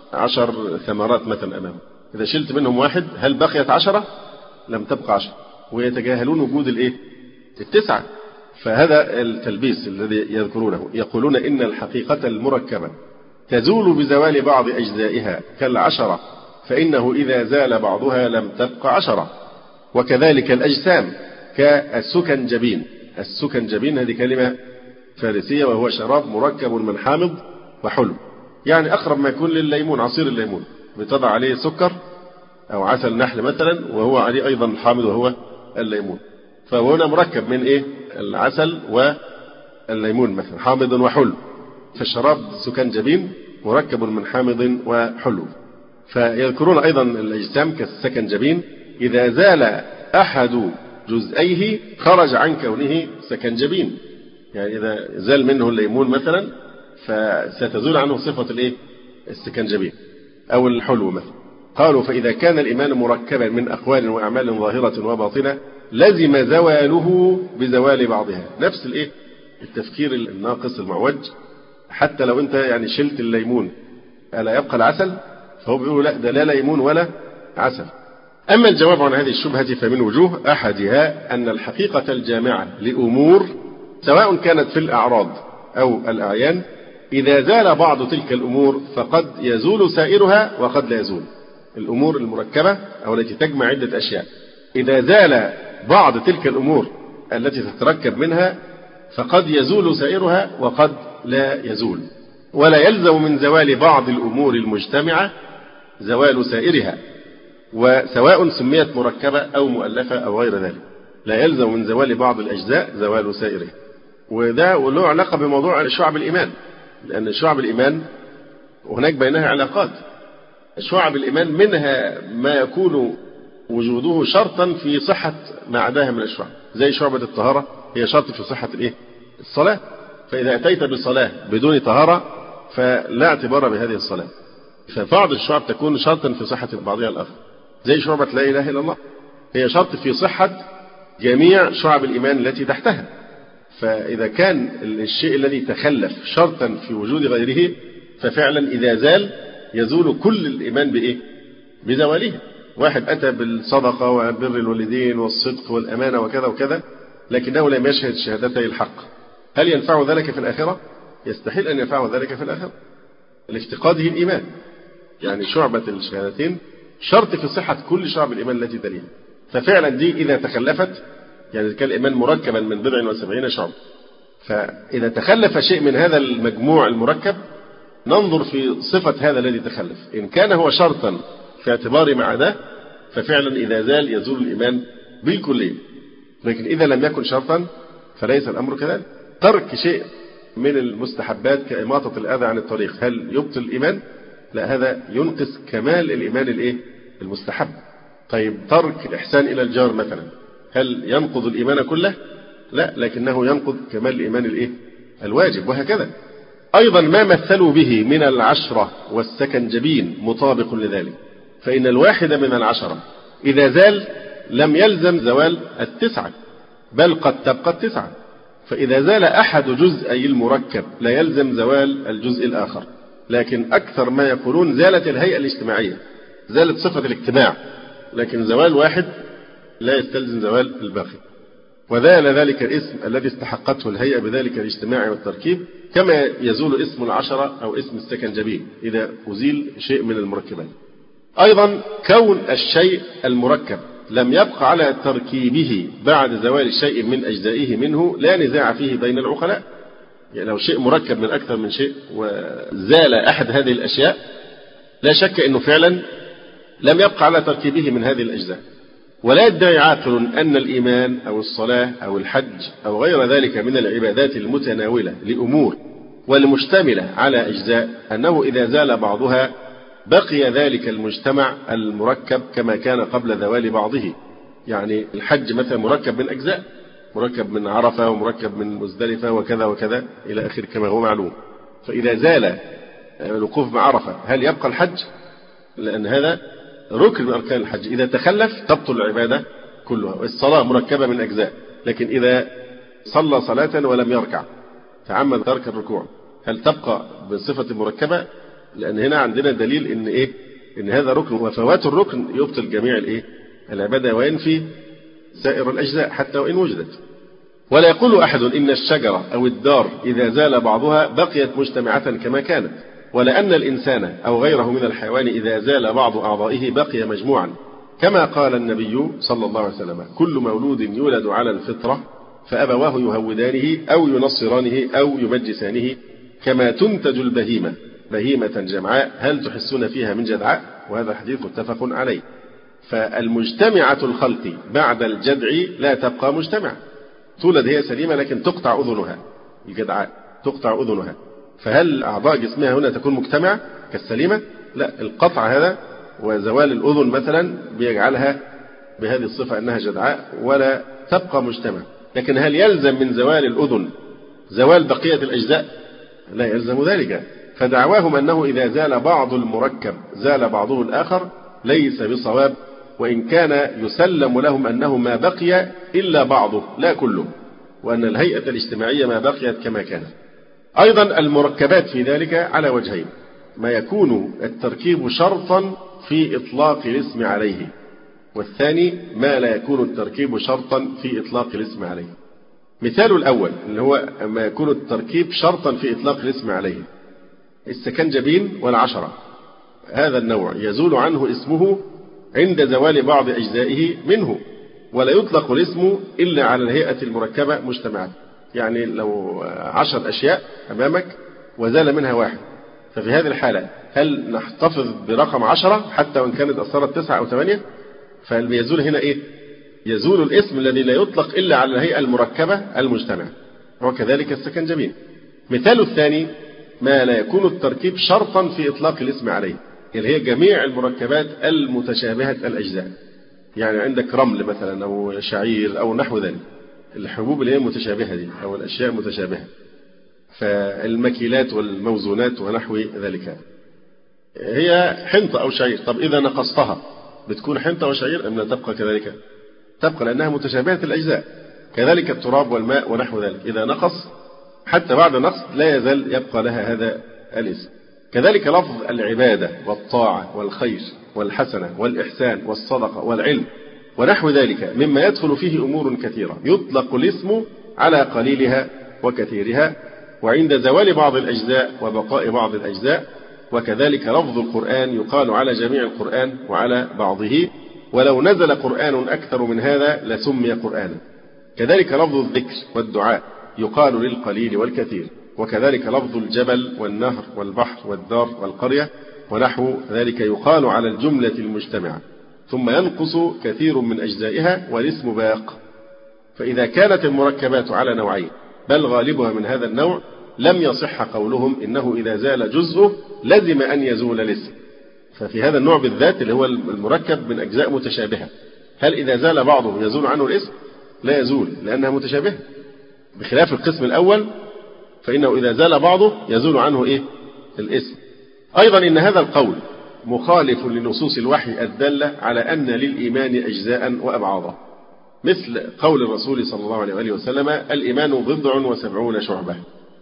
10 ثمرات مثلا أمامه، إذا شلت منهم واحد هل بقيت 10؟ لم تبقى 10، ويتجاهلون وجود التسعة. فهذا التلبيس الذي يذكرونه، يقولون إن الحقيقة المركبة تزول بزوال بعض أجزائها كالعشرة، فإنه إذا زال بعضها لم تبقى 10. وكذلك الأجسام كالسكنجبين. السكنجبين هذه كلمة فارسية، وهو شراب مركب من حامض وحلو، يعني أقرب ما يكون للليمون، عصير الليمون، بتضع عليه سكر أو عسل نحل مثلا، وهو عليه أيضا حامض وهو الليمون. فهنا مركب من العسل والليمون مثلا، حامض وحلو. فالشراب سكنجبين مركب من حامض وحلو. فيذكرون أيضا الأجسام كالسكنجبين، إذا زال أحد جزئيه خرج عن كونه سكنجبين، يعني إذا زال منه الليمون مثلا فستزول عنه صفة السكنجبين أو الحلو مثلا. قالوا: فإذا كان الإيمان مركبا من أقوال وأعمال ظاهرة وباطنة لزم زواله بزوال بعضها. نفس التفكير الناقص المعوج، حتى لو أنت يعني شلت الليمون ألا يبقى العسل؟ فهو بيقولوا لا، ده لا ليمون ولا عسل. أما الجواب عن هذه الشبهة فمن وجوه، أحدها أن الحقيقة الجامعة لأمور سواء كانت في الأعراض أو الأعيان، إذا زال بعض تلك الأمور فقد يزول سائرها وقد لا يزول. الأمور المركبة أو التي تجمع عدة أشياء، إذا زال بعض تلك الأمور التي تتركب منها فقد يزول سائرها وقد لا يزول. ولا يلزم من زوال بعض الأمور المجتمعة زوال سائرها، وسواء سميت مركبة أو مؤلفة أو غير ذلك، لا يلزم من زوال بعض الأجزاء زوال سائرها. وده له علاقة بموضوع شعب الإيمان، لأن شعب الإيمان هناك بينها علاقات. شعب الإيمان منها ما يكون وجوده شرطا في صحة ما عداها من الشعب، زي شعبة الطهارة هي شرط في صحة الصلاة، فإذا أتيت بصلاة بدون طهارة فلا اعتبار بهذه الصلاة. فبعض الشعب تكون شرطا في صحة بعضها الآخر، زي شعبة لا إله إلا الله، هي شرط في صحة جميع شعب الإيمان التي تحتها. فإذا كان الشيء الذي تخلف شرطا في وجود غيره، ففعلا إذا زال يزول كل الإيمان بزواله. واحد أتى بالصدقة وبر الوالدين والصدق والأمانة وكذا وكذا، لكنه لم يشهد شهادتي الحق، هل ينفع ذلك في الآخرة؟ يستحيل أن ينفع ذلك في الآخرة، لافتقاده الإيمان. يعني شعبة الشهادتين شرط في صحة كل شعب الإيمان التي تليها. ففعلا دي إذا تخلفت، يعني كان الإيمان مركبا من 70 شعب، فإذا تخلف شيء من هذا المجموع المركب ننظر في صفة هذا الذي تخلف، إن كان هو شرطا في اعتبار ما عداه ففعلا إذا زال يزول الإيمان بالكلية. لكن إذا لم يكن شرطا فليس الأمر كذلك. ترك شيء من المستحبات كإماطة الأذى عن الطريق هل يبطل الإيمان؟ لا، هذا ينقص كمال الإيمان المستحب. طيب ترك الإحسان إلى الجار مثلا هل ينقض الإيمان كله؟ لا، لكنه ينقض كمال الإيمان الواجب، وهكذا. أيضا ما مثلوا به من العشرة والسكنجبين مطابق لذلك، فإن الواحد من العشرة إذا زال لم يلزم زوال التسعة، بل قد تبقى التسعة. فإذا زال أحد جزئي المركب لا يلزم زوال الجزء الآخر، لكن أكثر ما يقولون زالت الهيئة الاجتماعية، زالت صفة الاجتماع، لكن زوال واحد لا يستلزم زوال الباقي. وزال ذلك الاسم الذي استحقته الهيئة بذلك الاجتماع والتركيب، كما يزول اسم العشرة أو اسم السكنجبين إذا أزيل شيء من المركبات. أيضا كون الشيء المركب لم يبقى على تركيبه بعد زوال شيء من أجزائه منه لا نزاع فيه بين العقلاء. يعني لو شيء مركب من أكثر من شيء وزال أحد هذه الأشياء لا شك أنه فعلا لم يبقى على تركيبه من هذه الأجزاء. ولا يدعي عاقل أن الإيمان أو الصلاة أو الحج أو غير ذلك من العبادات المتناولة لأمور والمشتملة على أجزاء أنه إذا زال بعضها بقي ذلك المجتمع المركب كما كان قبل زوال بعضه. يعني الحج مثلا مركب من أجزاء، مركب من عرفة ومركب من مزدلفة وكذا وكذا إلى آخر كما هو معلوم. فإذا زال الوقوف بعرفة هل يبقى الحج؟ لأن هذا ركن من أركان الحج، إذا تخلف تبطل العبادة كلها. الصلاة مركبة من أجزاء، لكن إذا صلى صلاة ولم يركع تعمد ترك الركوع هل تبقى بصفة مركبة؟ لأن هنا عندنا دليل إن هذا ركن، وفوات الركن يبطل جميع العبادة وينفي سائر الأجزاء حتى وإن وجدت. ولا يقول أحد إن الشجرة أو الدار إذا زال بعضها بقيت مجتمعة كما كانت، ولا أن الإنسان أو غيره من الحيوان إذا زال بعض أعضائه بقي مجموعا، كما قال النبي صلى الله عليه وسلم: كل مولود يولد على الفطرة فأبواه يهودانه أو ينصرانه أو يمجسانه كما تنتج البهيمة بهيمة جمعاء هل تحسون فيها من جدعاء. وهذا حديث متفق عليه. فالمجتمعة الخلق بعد الجدع لا تبقى مجتمع، تولد هي سليمة لكن تقطع أذنها، الجدعاء تقطع أذنها، فهل أعضاء جسمها هنا تكون مجتمعة كالسليمة؟ لا، القطع هذا وزوال الأذن مثلا بيجعلها بهذه الصفة أنها جدعاء ولا تبقى مجتمع. لكن هل يلزم من زوال الأذن زوال بقية الأجزاء؟ لا يلزم ذلك. فدعواهم أنه إذا زال بعض المركب زال بعضه الآخر ليس بصواب، وإن كان يسلم لهم أنه ما بقي إلا بعضه لا كله، وأن الهيئة الاجتماعية ما بقيت كما كانت. أيضا المركبات في ذلك على وجهين: ما يكون التركيب شرطا في إطلاق الاسم عليه، والثاني ما لا يكون التركيب شرطا في إطلاق الاسم عليه. مثال الأول اللي هو ما يكون التركيب شرطا في إطلاق الاسم عليه: السكنجبين والعشرة، هذا النوع يزول عنه اسمه عند زوال بعض أجزائه منه، ولا يطلق الاسم إلا على الهيئة المركبة مجتمعة. يعني لو 10 أشياء أمامك وزال منها واحد، ففي هذه الحالة هل نحتفظ برقم 10 حتى وإن كانت أصارت 9 أو 8؟ فاليزول هنا يزول الاسم الذي لا يطلق إلا على الهيئة المركبة المجتمعة، وكذلك السكنجبين. مثال الثاني: ما لا يكون التركيب شرطا في إطلاق الاسم عليه، اللي هي جميع المركبات المتشابهة الأجزاء. يعني عندك رمل مثلا أو شعير أو نحو ذلك، الحبوب اللي هي متشابهة دي أو الأشياء متشابهة، فالمكيلات والموزونات ونحو ذلك هي حنطة أو شعير. طب إذا نقصتها بتكون حنطة وشعير أم لا تبقى كذلك؟ تبقى لأنها متشابهة الأجزاء. كذلك التراب والماء ونحو ذلك، إذا نقص حتى بعد نقص لا يزال يبقى لها هذا الاسم. كذلك لفظ العبادة والطاعة والخير والحسنة والإحسان والصدقة والعلم ونحو ذلك مما يدخل فيه أمور كثيرة يطلق الاسم على قليلها وكثيرها، وعند زوال بعض الأجزاء وبقاء بعض الأجزاء. وكذلك لفظ القرآن يقال على جميع القرآن وعلى بعضه، ولو نزل قرآن أكثر من هذا لسمي قرآنا. كذلك لفظ الذكر والدعاء يقال للقليل والكثير، وكذلك لفظ الجبل والنهر والبحر والدار والقرية ونحو ذلك يقال على الجملة المجتمعة. ثم ينقص كثير من أجزائها والاسم باق. فإذا كانت المركبات على نوعين بل غالبها من هذا النوع لم يصح قولهم إنه إذا زال جزءه لزم أن يزول الاسم. ففي هذا النوع بالذات اللي هو المركب من أجزاء متشابهة، هل إذا زال بعضه يزول عنه الاسم؟ لا يزول، لأنها متشابهة، بخلاف القسم الأول فإنه إذا زال بعضه يزول عنه الاسم. أيضا إن هذا القول مخالف لنصوص الوحي الدالة على أن للإيمان أجزاء وأبعاضا، مثل قول الرسول صلى الله عليه وآله وسلم: الإيمان 70 شعبة،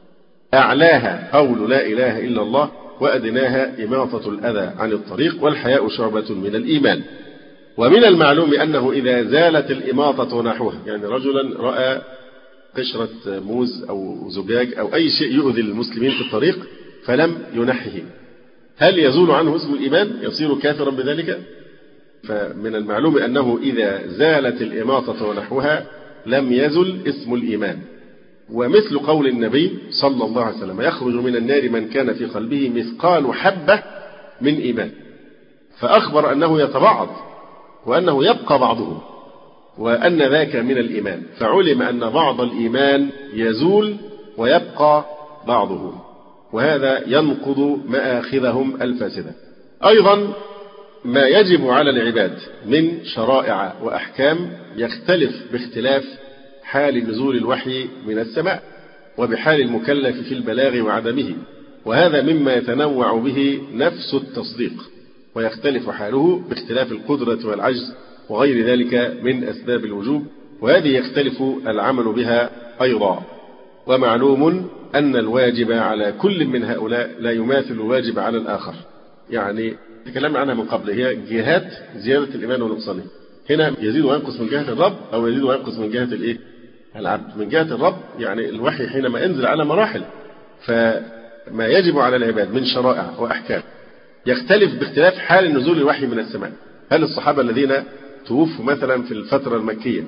أعلاها قول لا إله إلا الله، وأدناها إماطة الأذى عن الطريق، والحياء شعبة من الإيمان. ومن المعلوم أنه إذا زالت الإماطة نحوها، يعني رجلا رأى قشرة موز أو زجاج أو أي شيء يؤذي المسلمين في الطريق فلم ينحه، هل يزول عنه اسم الإيمان؟ يصير كافرا بذلك؟ فمن المعلوم أنه إذا زالت الإماطة ونحوها لم يزل اسم الإيمان. ومثل قول النبي صلى الله عليه وسلم: يخرج من النار من كان في قلبه مثقال حبة من إيمان، فأخبر أنه يتبعض وأنه يبقى بعضه وأن ذاك من الإيمان، فعلم أن بعض الإيمان يزول ويبقى بعضه، وهذا ينقض مآخذهم الفاسدة. أيضا ما يجب على العباد من شرائع وأحكام يختلف باختلاف حال نزول الوحي من السماء وبحال المكلف في البلاغ وعدمه، وهذا مما يتنوع به نفس التصديق، ويختلف حاله باختلاف القدرة والعجز وغير ذلك من أسباب الوجوب، وهذه يختلف العمل بها أيضا. ومعلوم أن الواجب على كل من هؤلاء لا يماثل الواجب على الآخر، يعني تكلمنا عنها من قبل، هي جهات زيادة الإيمان ونقصانه. هنا يزيد وينقص من جهة الرب، أو يزيد وينقص من جهة العبد. من جهة الرب يعني الوحي حينما ينزل على مراحل، فما يجب على العباد من شرائع وأحكام يختلف باختلاف حال نزول الوحي من السماء. هل الصحابة الذين توفوا مثلا في الفترة المكية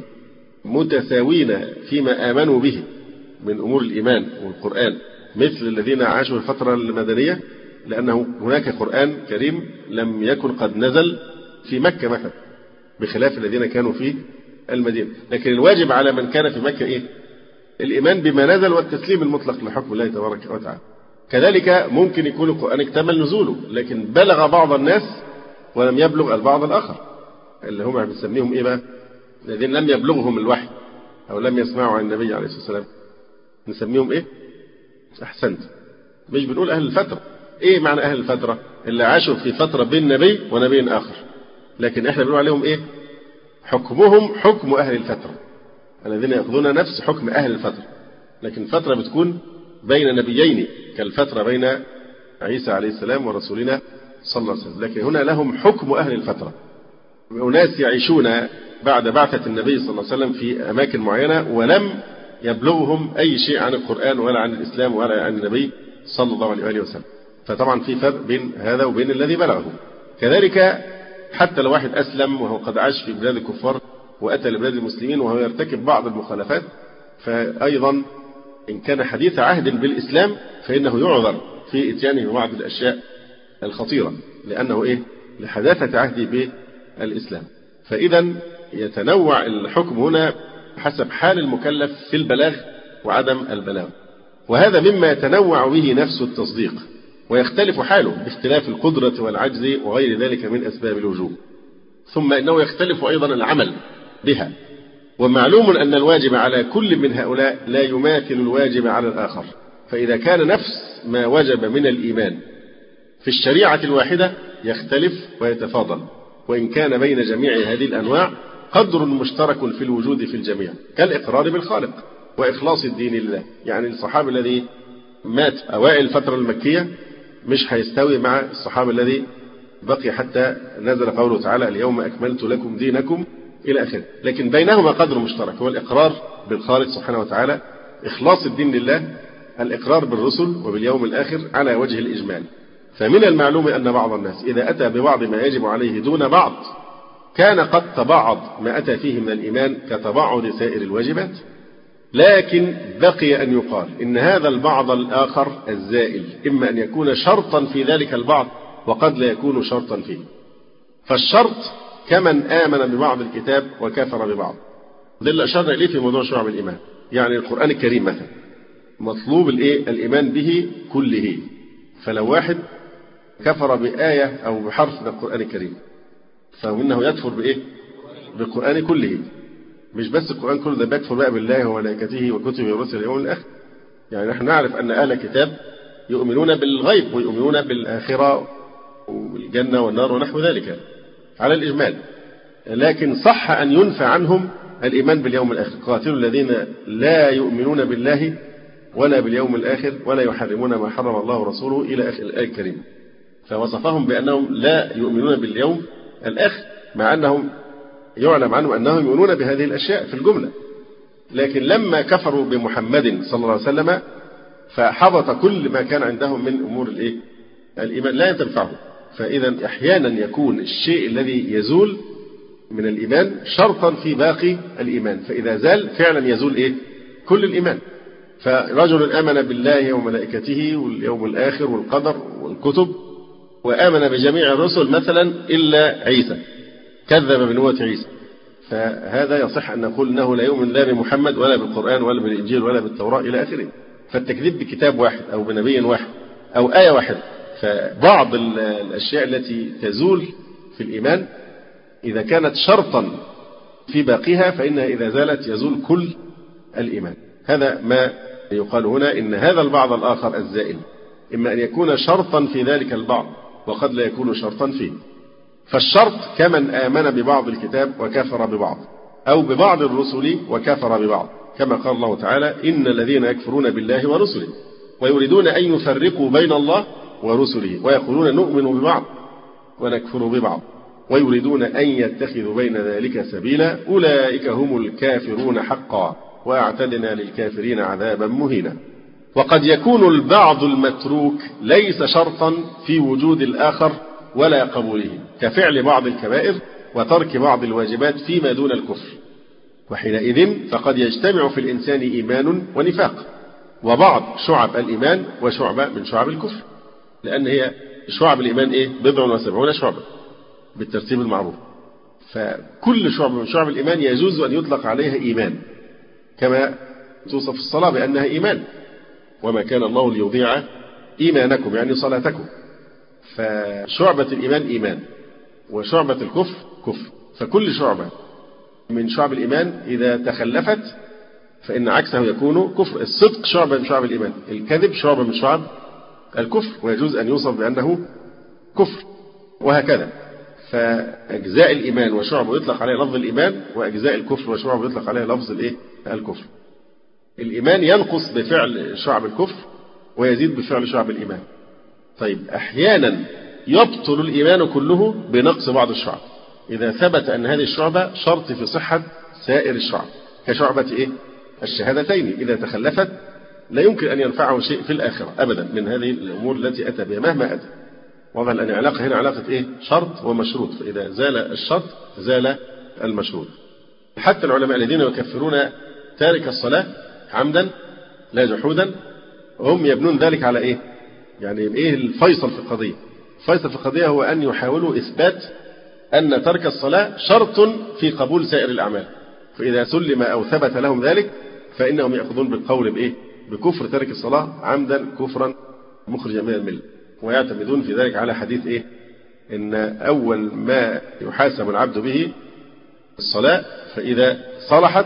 متساوين فيما آمنوا به من أمور الإيمان والقرآن مثل الذين عاشوا الفترة المدنية؟ لأنه هناك قرآن كريم لم يكن قد نزل في مكة مثلا، بخلاف الذين كانوا في المدينة. لكن الواجب على من كان في مكة الإيمان بما نزل والتسليم المطلق لحكم الله تبارك وتعالى. كذلك ممكن يكون القرآن اكتمل نزوله لكن بلغ بعض الناس ولم يبلغ البعض الآخر، اللي هم بنسميهم بقى؟ الذين لم يبلغهم الوحي أو لم يسمعوا عن النبي عليه الصلاة والسلام، نسميهم أحسنت، مش بنقول أهل الفترة. معنى أهل الفترة؟ اللي عاشوا في فترة بين نبي ونبي آخر، لكن إحنا بنقول عليهم حكمهم حكم أهل الفترة، الذين يأخذون نفس حكم أهل الفترة، لكن الفترة بتكون بين نبيين كالفترة بين عيسى عليه السلام ورسولنا صلى الله عليه وسلم، لكن هنا لهم حكم أهل الفترة. أناس يعيشون بعد بعثة النبي صلى الله عليه وسلم في أماكن معينة ولم يبلغهم أي شيء عن القرآن ولا عن الإسلام ولا عن النبي صلى الله عليه وسلم، فطبعا في فرق بين هذا وبين الذي بلغه. كذلك حتى لو واحد أسلم وهو قد عاش في بلاد الكفار وأتى لبلاد المسلمين وهو يرتكب بعض المخالفات، فأيضا إن كان حديث عهد بالإسلام فإنه يعذر في إتيانه بعض الأشياء الخطيرة، لأنه لحداثة عهده بالإسلام. فإذا يتنوع الحكم هنا حسب حال المكلف في البلاغ وعدم البلاغ، وهذا مما يتنوع به نفس التصديق، ويختلف حاله باختلاف القدرة والعجز وغير ذلك من أسباب الوجوب. ثم إنه يختلف أيضا العمل بها. ومعلوم أن الواجب على كل من هؤلاء لا يماثل الواجب على الآخر، فإذا كان نفس ما وجب من الإيمان في الشريعة الواحدة يختلف ويتفاضل، وإن كان بين جميع هذه الأنواع قدر مشترك في الوجود في الجميع، كالإقرار بالخالق وإخلاص الدين لله. يعني الصحابي الذي مات أوائل الفترة المكية مش هيستوي مع الصحابي الذي بقي حتى نزل قوله تعالى: اليوم أكملت لكم دينكم إلى آخره، لكن بينهما قدر مشترك هو الإقرار بالخالق سبحانه وتعالى، إخلاص الدين لله، الإقرار بالرسل وباليوم الآخر على وجه الإجمال. فمن المعلوم أن بعض الناس إذا أتى ببعض ما يجب عليه دون بعض كان قد تبعض ما أتى فيه من الإيمان كتبعض سائر الواجبات، لكن بقي أن يقال إن هذا البعض الآخر الزائل إما أن يكون شرطا في ذلك البعض وقد لا يكون شرطا فيه. فالشرط كمن آمن ببعض الكتاب وكفر ببعض. ده اللي أشرنا إليه في موضوع شعب الإيمان. يعني القرآن الكريم مثلا مطلوب الإيمان به كله. فلو واحد كفر بآية أو بحرف من القرآن الكريم فإنه يكفر بالقرآن كله. مش بس القرآن كله، ده بيكفر بقى بالله وملائكته وكتبه ورسله واليوم الآخر. يعني نحن نعرف أن أهل الكتاب يؤمنون بالغيب ويؤمنون بالآخرة والجنة والنار ونحو ذلك على الإجمال، لكن صح أن ينفى عنهم الإيمان باليوم الآخر. قاتلوا الذين لا يؤمنون بالله ولا باليوم الآخر ولا يحرمون ما حرم الله ورسوله إلى آخر الآية الكريمة. فوصفهم بأنهم لا يؤمنون باليوم الآخر، مع أنهم يعلم عنهم أنهم يؤمنون بهذه الأشياء في الجملة. لكن لما كفروا بمحمد صلى الله عليه وسلم فحبط كل ما كان عندهم من أمور الإيمان، لا تنفعه. فإذا أحيانا يكون الشيء الذي يزول من الإيمان شرطا في باقي الإيمان، فإذا زال فعلا يزول كل الإيمان. فرجل آمن بالله وملائكته واليوم الآخر والقدر والكتب وآمن بجميع الرسل مثلا إلا عيسى، كذب بنبوة عيسى، فهذا يصح أن نقول أنه لا يؤمن لا بمحمد ولا بالقرآن ولا بالإنجيل ولا بالتوراة إلى آخره. فالتكذيب بكتاب واحد أو بنبي واحد أو آية واحدة. فبعض الأشياء التي تزول في الإيمان إذا كانت شرطا في باقيها فإنها إذا زالت يزول كل الإيمان. هذا ما يقال هنا، إن هذا البعض الآخر الزائل إما أن يكون شرطا في ذلك البعض وقد لا يكون شرطا فيه. فالشرط كمن آمن ببعض الكتاب وكفر ببعض، أو ببعض الرسل وكفر ببعض، كما قال الله تعالى: إن الذين يكفرون بالله ورسله ويريدون أن يفرقوا بين الله ورسله ويقولون نؤمن ببعض ونكفر ببعض ويريدون أن يتخذوا بين ذلك سبيلا أولئك هم الكافرون حقا وأعتدنا للكافرين عذابا مهينا. وقد يكون البعض المتروك ليس شرطا في وجود الآخر ولا قبوله، كفعل بعض الكبائر وترك بعض الواجبات فيما دون الكفر، وحينئذ فقد يجتمع في الإنسان إيمان ونفاق وبعض شعب الإيمان وشعبة من شعب الكفر، لأن هي شعب الإيمان 70 شعبة بالترتيب المعروف. فكل شعب من شعب الإيمان يجوز أن يطلق عليها إيمان، كما توصف الصلاة بأنها إيمان: وما كان الله ليضيع إيمانكم يعني صلاتكم. فشعبة الإيمان إيمان وشعبة الكفر كفر. فكل شعبة من شعب الإيمان إذا تخلفت فإن عكسه يكون كفر. الصدق شعبة من شعب الإيمان، الكذب شعبة من شعب الكفر، ويجوز أن يوصف بأنه كفر، وهكذا. فأجزاء الإيمان وشعبه يطلق عليه لفظ الإيمان، وأجزاء الكفر وشعبه يطلق عليه لفظ الكفر. الإيمان ينقص بفعل شعب الكفر ويزيد بفعل شعب الإيمان. طيب، أحيانا يبطل الإيمان كله بنقص بعض الشعب إذا ثبت أن هذه الشعبة شرط في صحة سائر الشعب، كشعبة الشهادتين إذا تخلفت لا يمكن أن ينفعه شيء في الآخرة أبدا من هذه الأمور التي أتى بها مهما أتى. واضح أن العلاقة هنا علاقة شرط ومشروط، فإذا زال الشرط زال المشروط. حتى العلماء الذين يكفرون تارك الصلاة عمدا لا جحودا هم يبنون ذلك على يعني الفيصل في القضية؟ الفيصل في القضية هو أن يحاولوا إثبات أن ترك الصلاة شرط في قبول سائر الأعمال، فإذا سلم أو ثبت لهم ذلك فإنهم يأخذون بالقول بكفر ترك الصلاة عمدا كفرا مخرجا من الملة، ويعتمدون في ذلك على حديث إن أول ما يحاسب العبد به الصلاة، فإذا صلحت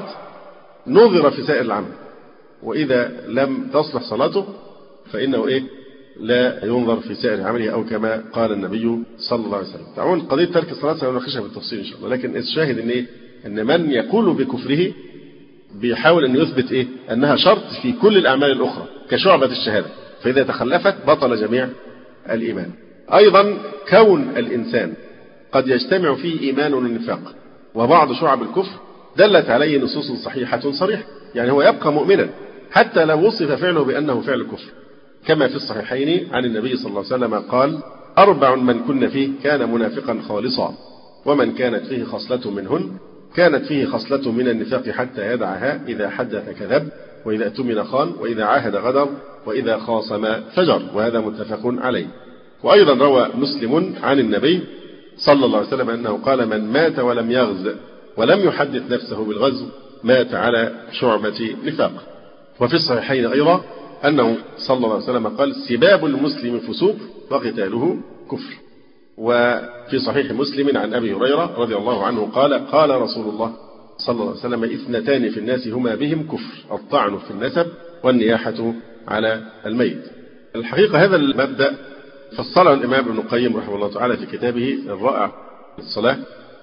نظر في سائر العمل، وإذا لم تصلح صلاته فإنه لا ينظر في سائر عمله، أو كما قال النبي صلى الله عليه وسلم. طبعا قضية ترك الصلاة سنناقشها بالتفصيل إن شاء الله، لكن الشاهد إن من يقول بكفره بيحاول أن يثبت أنها شرط في كل الأعمال الأخرى كشعبة الشهادة، فإذا تخلفت بطل جميع الإيمان. أيضا كون الإنسان قد يجتمع فيه إيمان ونفاق وبعض شعب الكفر دلت عليه نصوص صحيحة صريحة، يعني هو يبقى مؤمنا حتى لو وصف فعله بأنه فعل كفر، كما في الصحيحين عن النبي صلى الله عليه وسلم قال: 4 من كن فيه كان منافقا خالصا، ومن كانت فيه خصلة منهن كانت فيه خصلة من النفاق حتى يدعها: إذا حدث كذب، وإذا اؤتمن خان، وإذا عاهد غدر، وإذا خاصم فجر. وهذا متفق عليه. وأيضا روى مسلم عن النبي صلى الله عليه وسلم أنه قال: من مات ولم يغز ولم يحدث نفسه بالغزو مات على شعبة نفاق. وفي الصحيحين أيضا أنه صلى الله عليه وسلم قال: سباب المسلم فسوق وقتاله كفر. وفي صحيح مسلم عن أبي هريرة رضي الله عنه قال: قال رسول الله صلى الله عليه وسلم: اثنتان في الناس هما بهم كفر، الطعن في النسب والنياحة على الميت. الحقيقة هذا المبدأ فصله الإمام ابن القيم رحمه الله تعالى في كتابه الرائع الصلاة،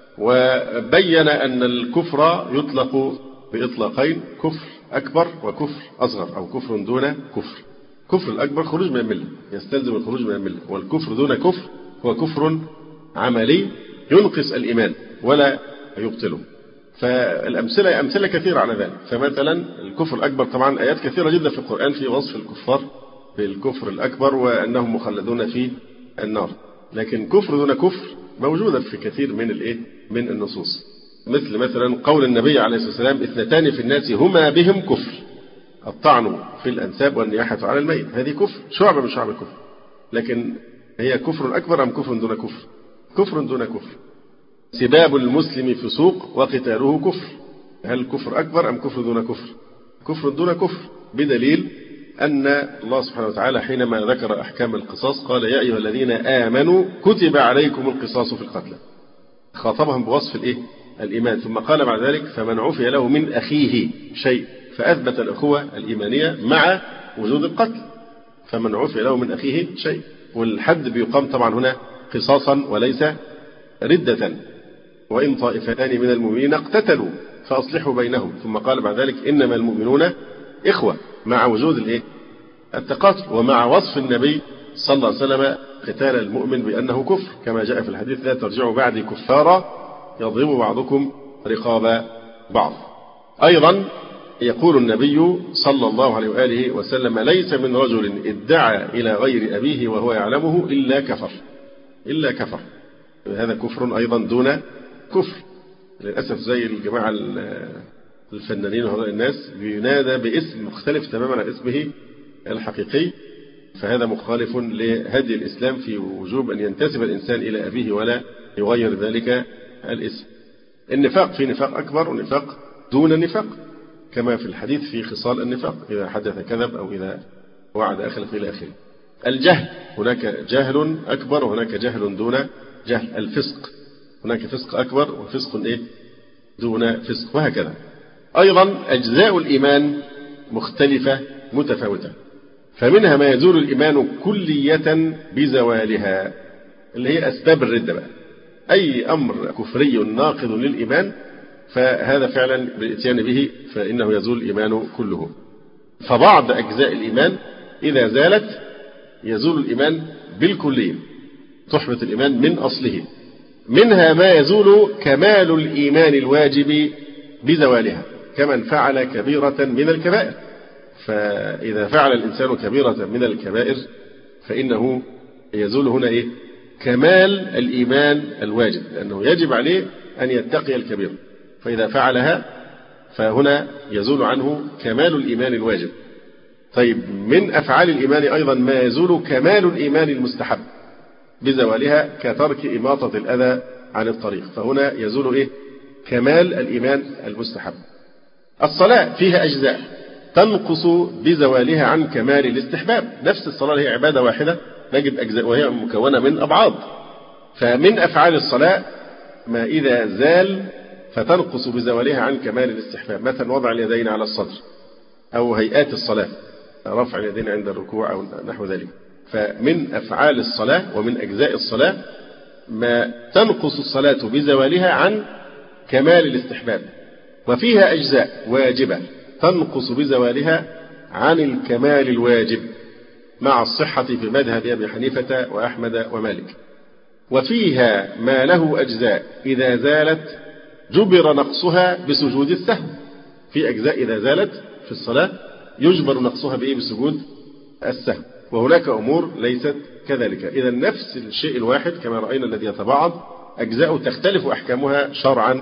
وبين أن الكفر يطلق بإطلاقين: كفر أكبر وكفر أصغر، أو كفر دون كفر. كفر الأكبر خروج من الملة، يستلزم الخروج من الملة، والكفر دون كفر هو كفر عملي ينقص الإيمان ولا يبطله. فالأمثلة أمثلة كثيرة على ذلك. فمثلا الكفر الأكبر، طبعا آيات كثيرة جدا في القرآن في وصف الكفار بالكفر الأكبر وأنهم مخلدون في النار، لكن كفر دون كفر موجودة في كثير من النصوص، مثلا قول النبي عليه الصلاة والسلام: اثنتان في الناس هما بهم كفر، الطعن في الأنساب والنياحة على الميت. هذه كفر، شعبة من شعب الكفر، لكن هي كفر أكبر أم كفر دون كفر؟ كفر دون كفر. سباب المسلم فسوق وقتاله كفر، هل كفر أكبر أم كفر دون كفر؟ كفر دون كفر، بدليل أن الله سبحانه وتعالى حينما ذكر أحكام القصاص قال: يا أيها الذين آمنوا كتب عليكم القصاص في القتلى، خاطبهم بوصف الإيمان، ثم قال بعد ذلك: فمن عفي له من أخيه شيء، فأثبت الأخوة الإيمانية مع وجود القتل. فمن عفي له من أخيه شيء، والحد بيقام طبعا هنا قصاصا وليس ردة. وإن طائفتان من المؤمنين اقتتلوا فأصلحوا بينهم، ثم قال بعد ذلك: إنما المؤمنون إخوة، مع وجود التقاتل، ومع وصف النبي صلى الله عليه وسلم قتال المؤمن بأنه كفر، كما جاء في الحديث: لا ترجعوا بعدي كفارا يضرب بعضكم رقاب بعض. أيضا يقول النبي صلى الله عليه وآله وسلم: ليس من رجل ادعى إلى غير أبيه وهو يعلمه إلا كفر. هذا كفر أيضا دون كفر. للأسف زي الجماعة الفنانين وهؤلاء الناس بينادى باسم مختلف تماما عن اسمه الحقيقي، فهذا مخالف لهدي الإسلام في وجوب أن ينتسب الإنسان إلى أبيه ولا يغير ذلك الاسم. النفاق في نفاق أكبر ونفاق دون نفاق، كما في الحديث في خصال النفاق: إذا حدث كذب، أو إذا وعد أخلف، إلى آخره. الجهل، هناك جهل أكبر وهناك جهل دون جهل. الفسق، هناك فسق أكبر وفسق دون فسق، وهكذا. أيضا أجزاء الإيمان مختلفة متفاوتة، فمنها ما يزول الإيمان كلية بزوالها، اللي هي أسباب الردة بقى. أي أمر كفري ناقض للإيمان فهذا فعلا بالإتيان به فإنه يزول الإيمان كله. فبعض أجزاء الإيمان إذا زالت يزول الإيمان بالكلية، تحبط الإيمان من أصله. منها ما يزول كمال الإيمان الواجب بزوالها، كمن فعل كبيرة من الكبائر. فإذا فعل الإنسان كبيرة من الكبائر فإنه يزول هنا كمال الإيمان الواجب، لأنه يجب عليه أن يتقي الكبير، فإذا فعلها فهنا يزول عنه كمال الإيمان الواجب. طيب، من أفعال الإيمان أيضا ما يزول كمال الإيمان المستحب بزوالها، كترك إماطة الأذى عن الطريق، فهنا يزول كمال الإيمان المستحب. الصلاة فيها أجزاء تنقص بزوالها عن كمال الاستحباب، نفس الصلاة هي عبادة واحدة نجد أجزاء وهي مكونة من أبعاد. فمن أفعال الصلاة ما إذا زال فتنقص بزوالها عن كمال الاستحباب، مثلا وضع اليدين على الصدر، أو هيئات الصلاة، رفع اليدين عند الركوع أو نحو ذلك. فمن أفعال الصلاة ومن أجزاء الصلاة ما تنقص الصلاة بزوالها عن كمال الاستحباب، وفيها أجزاء واجبة تنقص بزوالها عن الكمال الواجب، مع الصحة في مذهب أبي حنيفة وأحمد ومالك. وفيها ما له أجزاء إذا زالت جبر نقصها بسجود السهو، في أجزاء إذا زالت في الصلاة يجبر نقصها بسجود السهو، وهناك أمور ليست كذلك. إذا نفس الشيء الواحد كما رأينا الذي يتباعد أجزاء تختلف أحكامها شرعا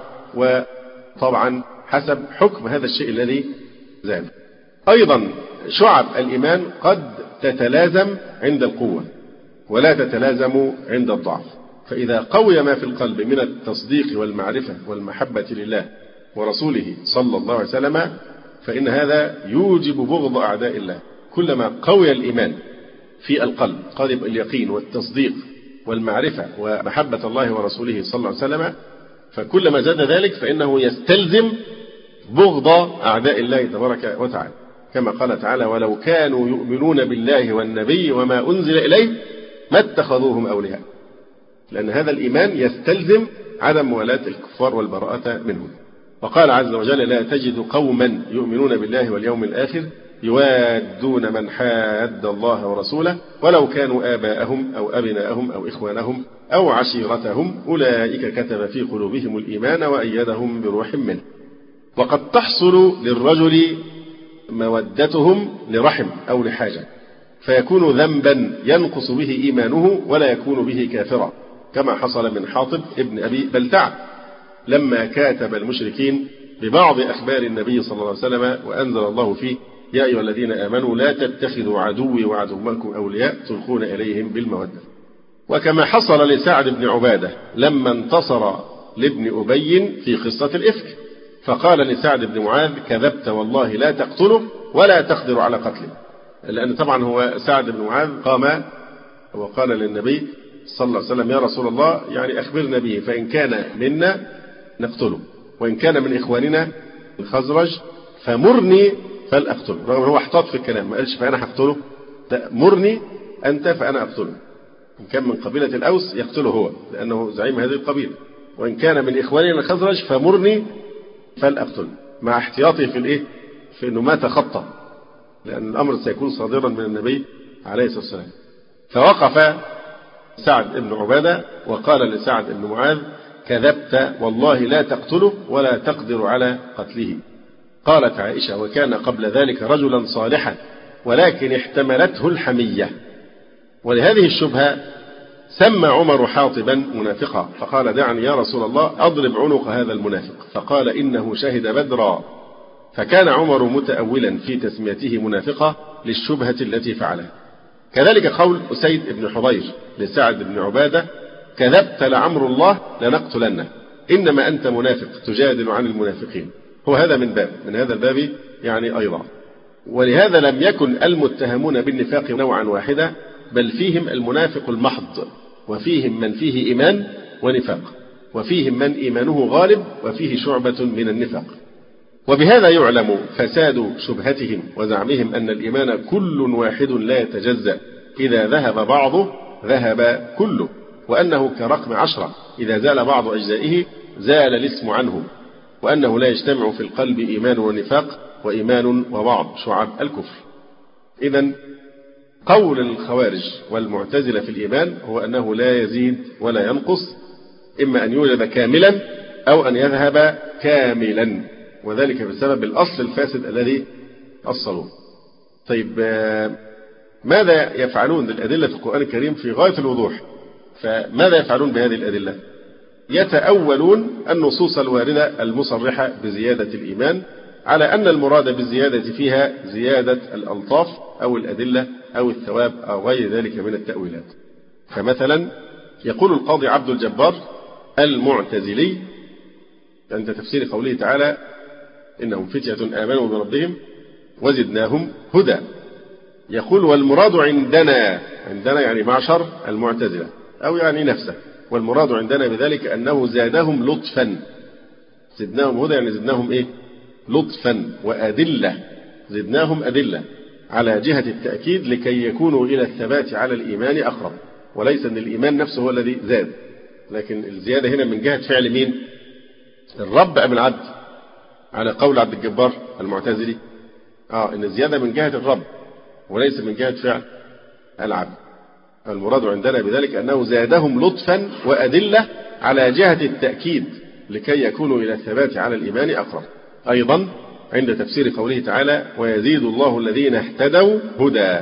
وطبعا حسب حكم هذا الشيء الذي زال. أيضا شعب الإيمان قد تتلازم عند القوة ولا تتلازم عند الضعف، فإذا قوي ما في القلب من التصديق والمعرفة والمحبة لله ورسوله صلى الله عليه وسلم فإن هذا يوجب بغض أعداء الله. كلما قوي الإيمان في القلب، قلب اليقين والتصديق والمعرفة ومحبة الله ورسوله صلى الله عليه وسلم، فكلما زاد ذلك فإنه يستلزم بغض أعداء الله تبارك وتعالى، كما قال تعالى: ولو كانوا يؤمنون بالله والنبي وما أنزل إليه ما اتخذوهم أولياء. لأن هذا الإيمان يستلزم عدم موالاة الكفار والبراءة منهم. وقال عز وجل: لا تجد قوما يؤمنون بالله واليوم الآخر يوادون من حاد الله ورسوله ولو كانوا آباءهم أو أبناءهم أو إخوانهم أو عشيرتهم أولئك كتب في قلوبهم الإيمان وأيدهم بروح منه. وقد تحصل للرجل مودتهم لرحم أو لحاجة، فيكون ذنبا ينقص به إيمانه ولا يكون به كافرا، كما حصل من حاطب ابن أبي بلتعة لما كاتب المشركين ببعض أخبار النبي صلى الله عليه وسلم وأنزل الله فيه: يا أيها الذين آمنوا لا تتخذوا عدوي وعدوكم أولياء تلقون إليهم بالمودة. وكما حصل لسعد بن عبادة لما انتصر لابن أبي في قصة الإفك، فقال لسعد بن معاذ: كذبت والله لا تقتله ولا تقدر على قتله. لأن طبعا هو سعد بن معاذ قام وقال للنبي صلى الله عليه وسلم: يا رسول الله يعني أخبرنا به، فإن كان منا نقتله وإن كان من إخواننا الخزرج فمرني فلأقتله. رغم هو احتاط في الكلام، ما قالش فأنا هقتله، مرني أنت فأنا أقتله. إن كان من قبيلة الأوس يقتله هو لأنه زعيم هذه القبيلة، وإن كان من إخواننا الخزرج فمرني فلأقتله، مع احتياطه في الإيه؟ في إنه ما تخطى، لأن الأمر سيكون صادرا من النبي عليه الصلاة والسلام. فوقف سعد بن عبادة وقال لسعد بن معاذ: كذبت والله لا تقتله ولا تقدر على قتله. قالت عائشة: وكان قبل ذلك رجلا صالحا ولكن احتملته الحمية. ولهذه الشبهة سمى عمر حاطبا منافقا، فقال: دعني يا رسول الله أضرب عنق هذا المنافق، فقال: إنه شهد بدرا. فكان عمر متأولا في تسميته منافقا للشبهة التي فعلها. كذلك قول أسيد بن حضير لسعد بن عبادة: كذبت لعمر الله لنقتلنه، إنما أنت منافق تجادل عن المنافقين. هو هذا من هذا الباب يعني أيضا. ولهذا لم يكن المتهمون بالنفاق نوعا واحدا، بل فيهم المنافق المحض، وفيهم من فيه إيمان ونفاق، وفيهم من إيمانه غالب وفيه شعبة من النفاق. وبهذا يعلم فساد شبهتهم وزعمهم أن الإيمان كل واحد لا يتجزأ، إذا ذهب بعضه ذهب كله، وأنه كرقم 10 إذا زال بعض أجزائه زال الاسم عنه، وأنه لا يجتمع في القلب إيمان ونفاق وإيمان وبعض شعب الكفر. إذن قول الخوارج والمعتزلة في الإيمان هو أنه لا يزيد ولا ينقص، إما أن يوجد كاملا أو أن يذهب كاملا، وذلك بسبب الأصل الفاسد الذي أصلوه. طيب ماذا يفعلون؟ الأدلة في القرآن الكريم في غاية الوضوح، فماذا يفعلون بهذه الأدلة؟ يتأولون النصوص الواردة المصرحة بزيادة الإيمان على أن المراد بالزيادة فيها زيادة الألطاف أو الأدلة أو الثواب أو غير ذلك من التأويلات. فمثلا يقول القاضي عبد الجبار المعتزلي عند تفسير قوله تعالى: إنهم فتية آمنوا بربهم وزدناهم هدى، يقول: والمراد عندنا يعني معشر المعتزلة أو يعني نفسه، والمراد عندنا بذلك أنه زادهم لطفا. زدناهم هدى يعني زدناهم إيه؟ لطفا وأدلة، زدناهم أدلة على جهة التأكيد لكي يكونوا إلى الثبات على الإيمان أقرب، وليس أن الإيمان نفسه هو الذي زاد، لكن الزيادة هنا من جهة فعل مين؟ الرب أم العبد؟ على قول عبد الجبار المعتزلي إن الزيادة من جهة الرب وليس من جهة فعل العبد. المراد عندنا بذلك أنه زادهم لطفا وأدلة على جهة التأكيد لكي يكونوا إلى الثبات على الإيمان أقرب. أيضا عند تفسير قوله تعالى: ويزيد الله الذين اهتدوا هدى،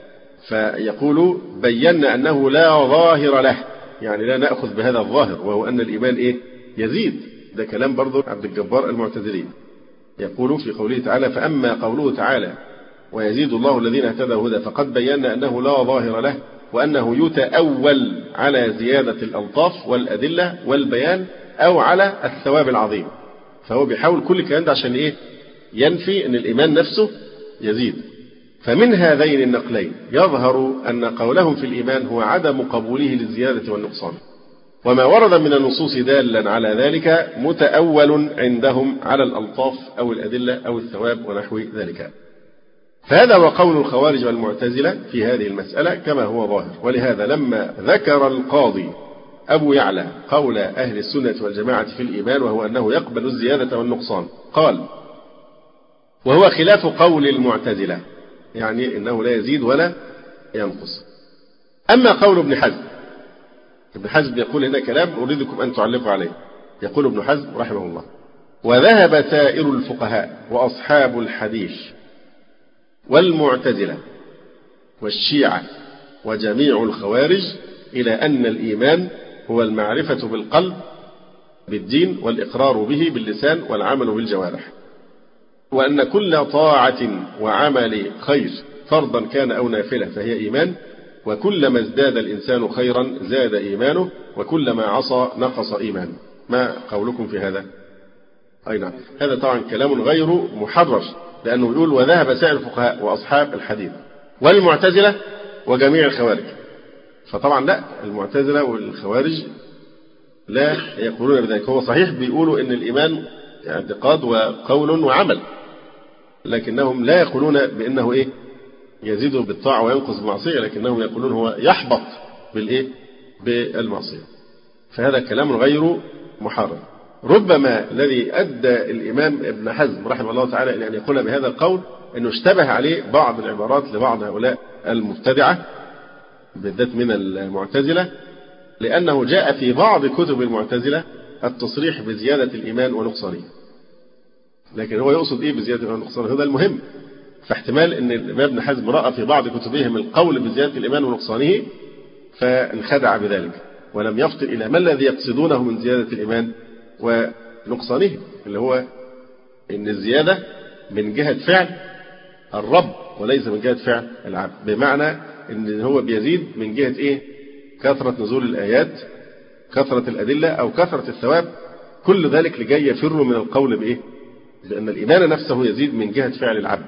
فيقول: بينا أنه لا ظاهر له، يعني لا نأخذ بهذا الظاهر وهو أن الإيمان إيه؟ يزيد. ده كلام برضو عبد الجبار المعتزلي. يقول في قوله تعالى: فأما قوله تعالى: ويزيد الله الذين اهتدوا هدى، فقد بينا أنه لا ظاهر له وأنه يتأول على زيادة الألطاف والأدلة والبيان أو على الثواب العظيم. فهو بيحاول كل الكلام ده عشان إيه؟ ينفي أن الإيمان نفسه يزيد. فمن هذين النقلين يظهر أن قولهم في الإيمان هو عدم قبوله للزيادة والنقصان، وما ورد من النصوص دالا على ذلك متأول عندهم على الألطاف أو الأدلة أو الثواب ونحو ذلك. فهذا هو قول الخوارج والمعتزلة في هذه المسألة كما هو ظاهر. ولهذا لما ذكر القاضي أبو يعلى قول أهل السنة والجماعة في الإيمان وهو أنه يقبل الزيادة والنقصان، قال: وهو خلاف قول المعتزلة، يعني أنه لا يزيد ولا ينقص. أما قول ابن حزم، ابن حزم يقول هنا كلام أريدكم أن تعلقوا عليه. يقول ابن حزم رحمه الله: وذهب سائر الفقهاء وأصحاب الحديث والمعتزلة والشيعة وجميع الخوارج إلى أن الإيمان هو المعرفة بالقلب بالدين والإقرار به باللسان والعمل بالجوارح، وأن كل طاعة وعمل خير فرضا كان أو نافلة فهي إيمان، وكلما ازداد الإنسان خيرا زاد إيمانه، وكلما عصى نقص إيمانه. ما قولكم في هذا؟ أي نعم، هذا طبعا كلام غير محرر، لأنه يقول: وذهب سائر الفقهاء وأصحاب الحديث والمعتزلة وجميع الخوارج. فطبعا لا، المعتزلة والخوارج لا يقولون بذلك. هو صحيح بيقولوا إن الإيمان اعتقاد وقول وعمل، لكنهم لا يقولون بأنه إيه يزيد بالطاعة وينقص بالمعصية، لكنهم يقولون هو يحبط بالإيه بالمعصية. فهذا كلام غير محرر. ربما الذي أدى الإمام ابن حزم رحمه الله تعالى إلى أن يقول بهذا القول أنه اشتبه عليه بعض العبارات لبعض هؤلاء المبتدعة بالذات من المعتزلة، لأنه جاء في بعض كتب المعتزلة التصريح بزيادة الإيمان ونقصانه، لكن هو يقصد إيه بزيادة الإيمان ونقصانه؟ هذا المهم. فاحتمال أن الإمام ابن حزم رأى في بعض كتبهم القول بزيادة الإيمان ونقصانه فانخدع بذلك، ولم يفطن إلى ما الذي يقصدونه من زيادة الإيمان ونقصانه، اللي هو أن الزيادة من جهة فعل الرب وليس من جهة فعل العبد، بمعنى أن هو بيزيد من جهة إيه؟ كثرة نزول الآيات، كثرة الأدلة، أو كثرة الثواب. كل ذلك لجاي يفر من القول بإيه؟ بأن الإيمان نفسه يزيد من جهة فعل العبد.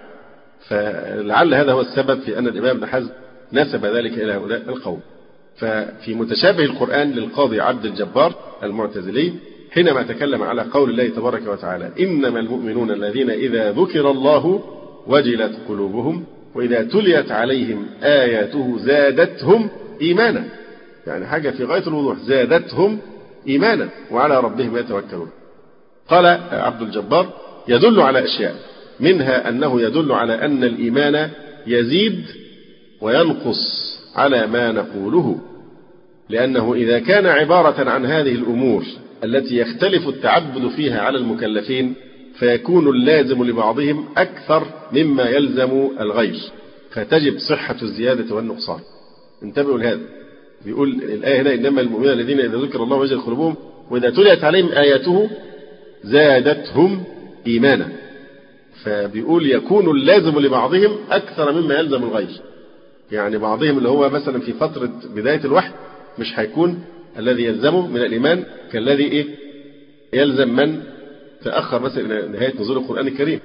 فلعل هذا هو السبب في أن الإمام ابن حزم نسب ذلك إلى هؤلاء القوم. ففي متشابه القرآن للقاضي عبد الجبار المعتزلي حينما تكلم على قول الله تبارك وتعالى: إنما المؤمنون الذين إذا ذكر الله وجلت قلوبهم وإذا تليت عليهم آياته زادتهم إيمانا. يعني حاجة في غاية الوضوح، زادتهم إيمانا وعلى ربهم يتوكلون. قال عبد الجبار: يدل على أشياء، منها أنه يدل على أن الإيمان يزيد وينقص على ما نقوله، لأنه إذا كان عبارة عن هذه الأمور التي يختلف التعبد فيها على المكلفين فيكون اللازم لبعضهم أكثر مما يلزم الغير، فتجب صحة الزيادة والنقصان. انتبهوا لهذا، بيقول الآية هنا: إنما المؤمنون الذين إذا ذكر الله وجلت قلوبهم وإذا تليت عليهم آياته زادتهم إيمانا. فبيقول يكون اللازم لبعضهم أكثر مما يلزم الغير، يعني بعضهم اللي هو مثلا في فترة بداية الوحي مش هيكون الذي يلزمه من الإيمان كالذي إيه يلزم من تأخر مثلا إلى نهاية نزول القرآن الكريم.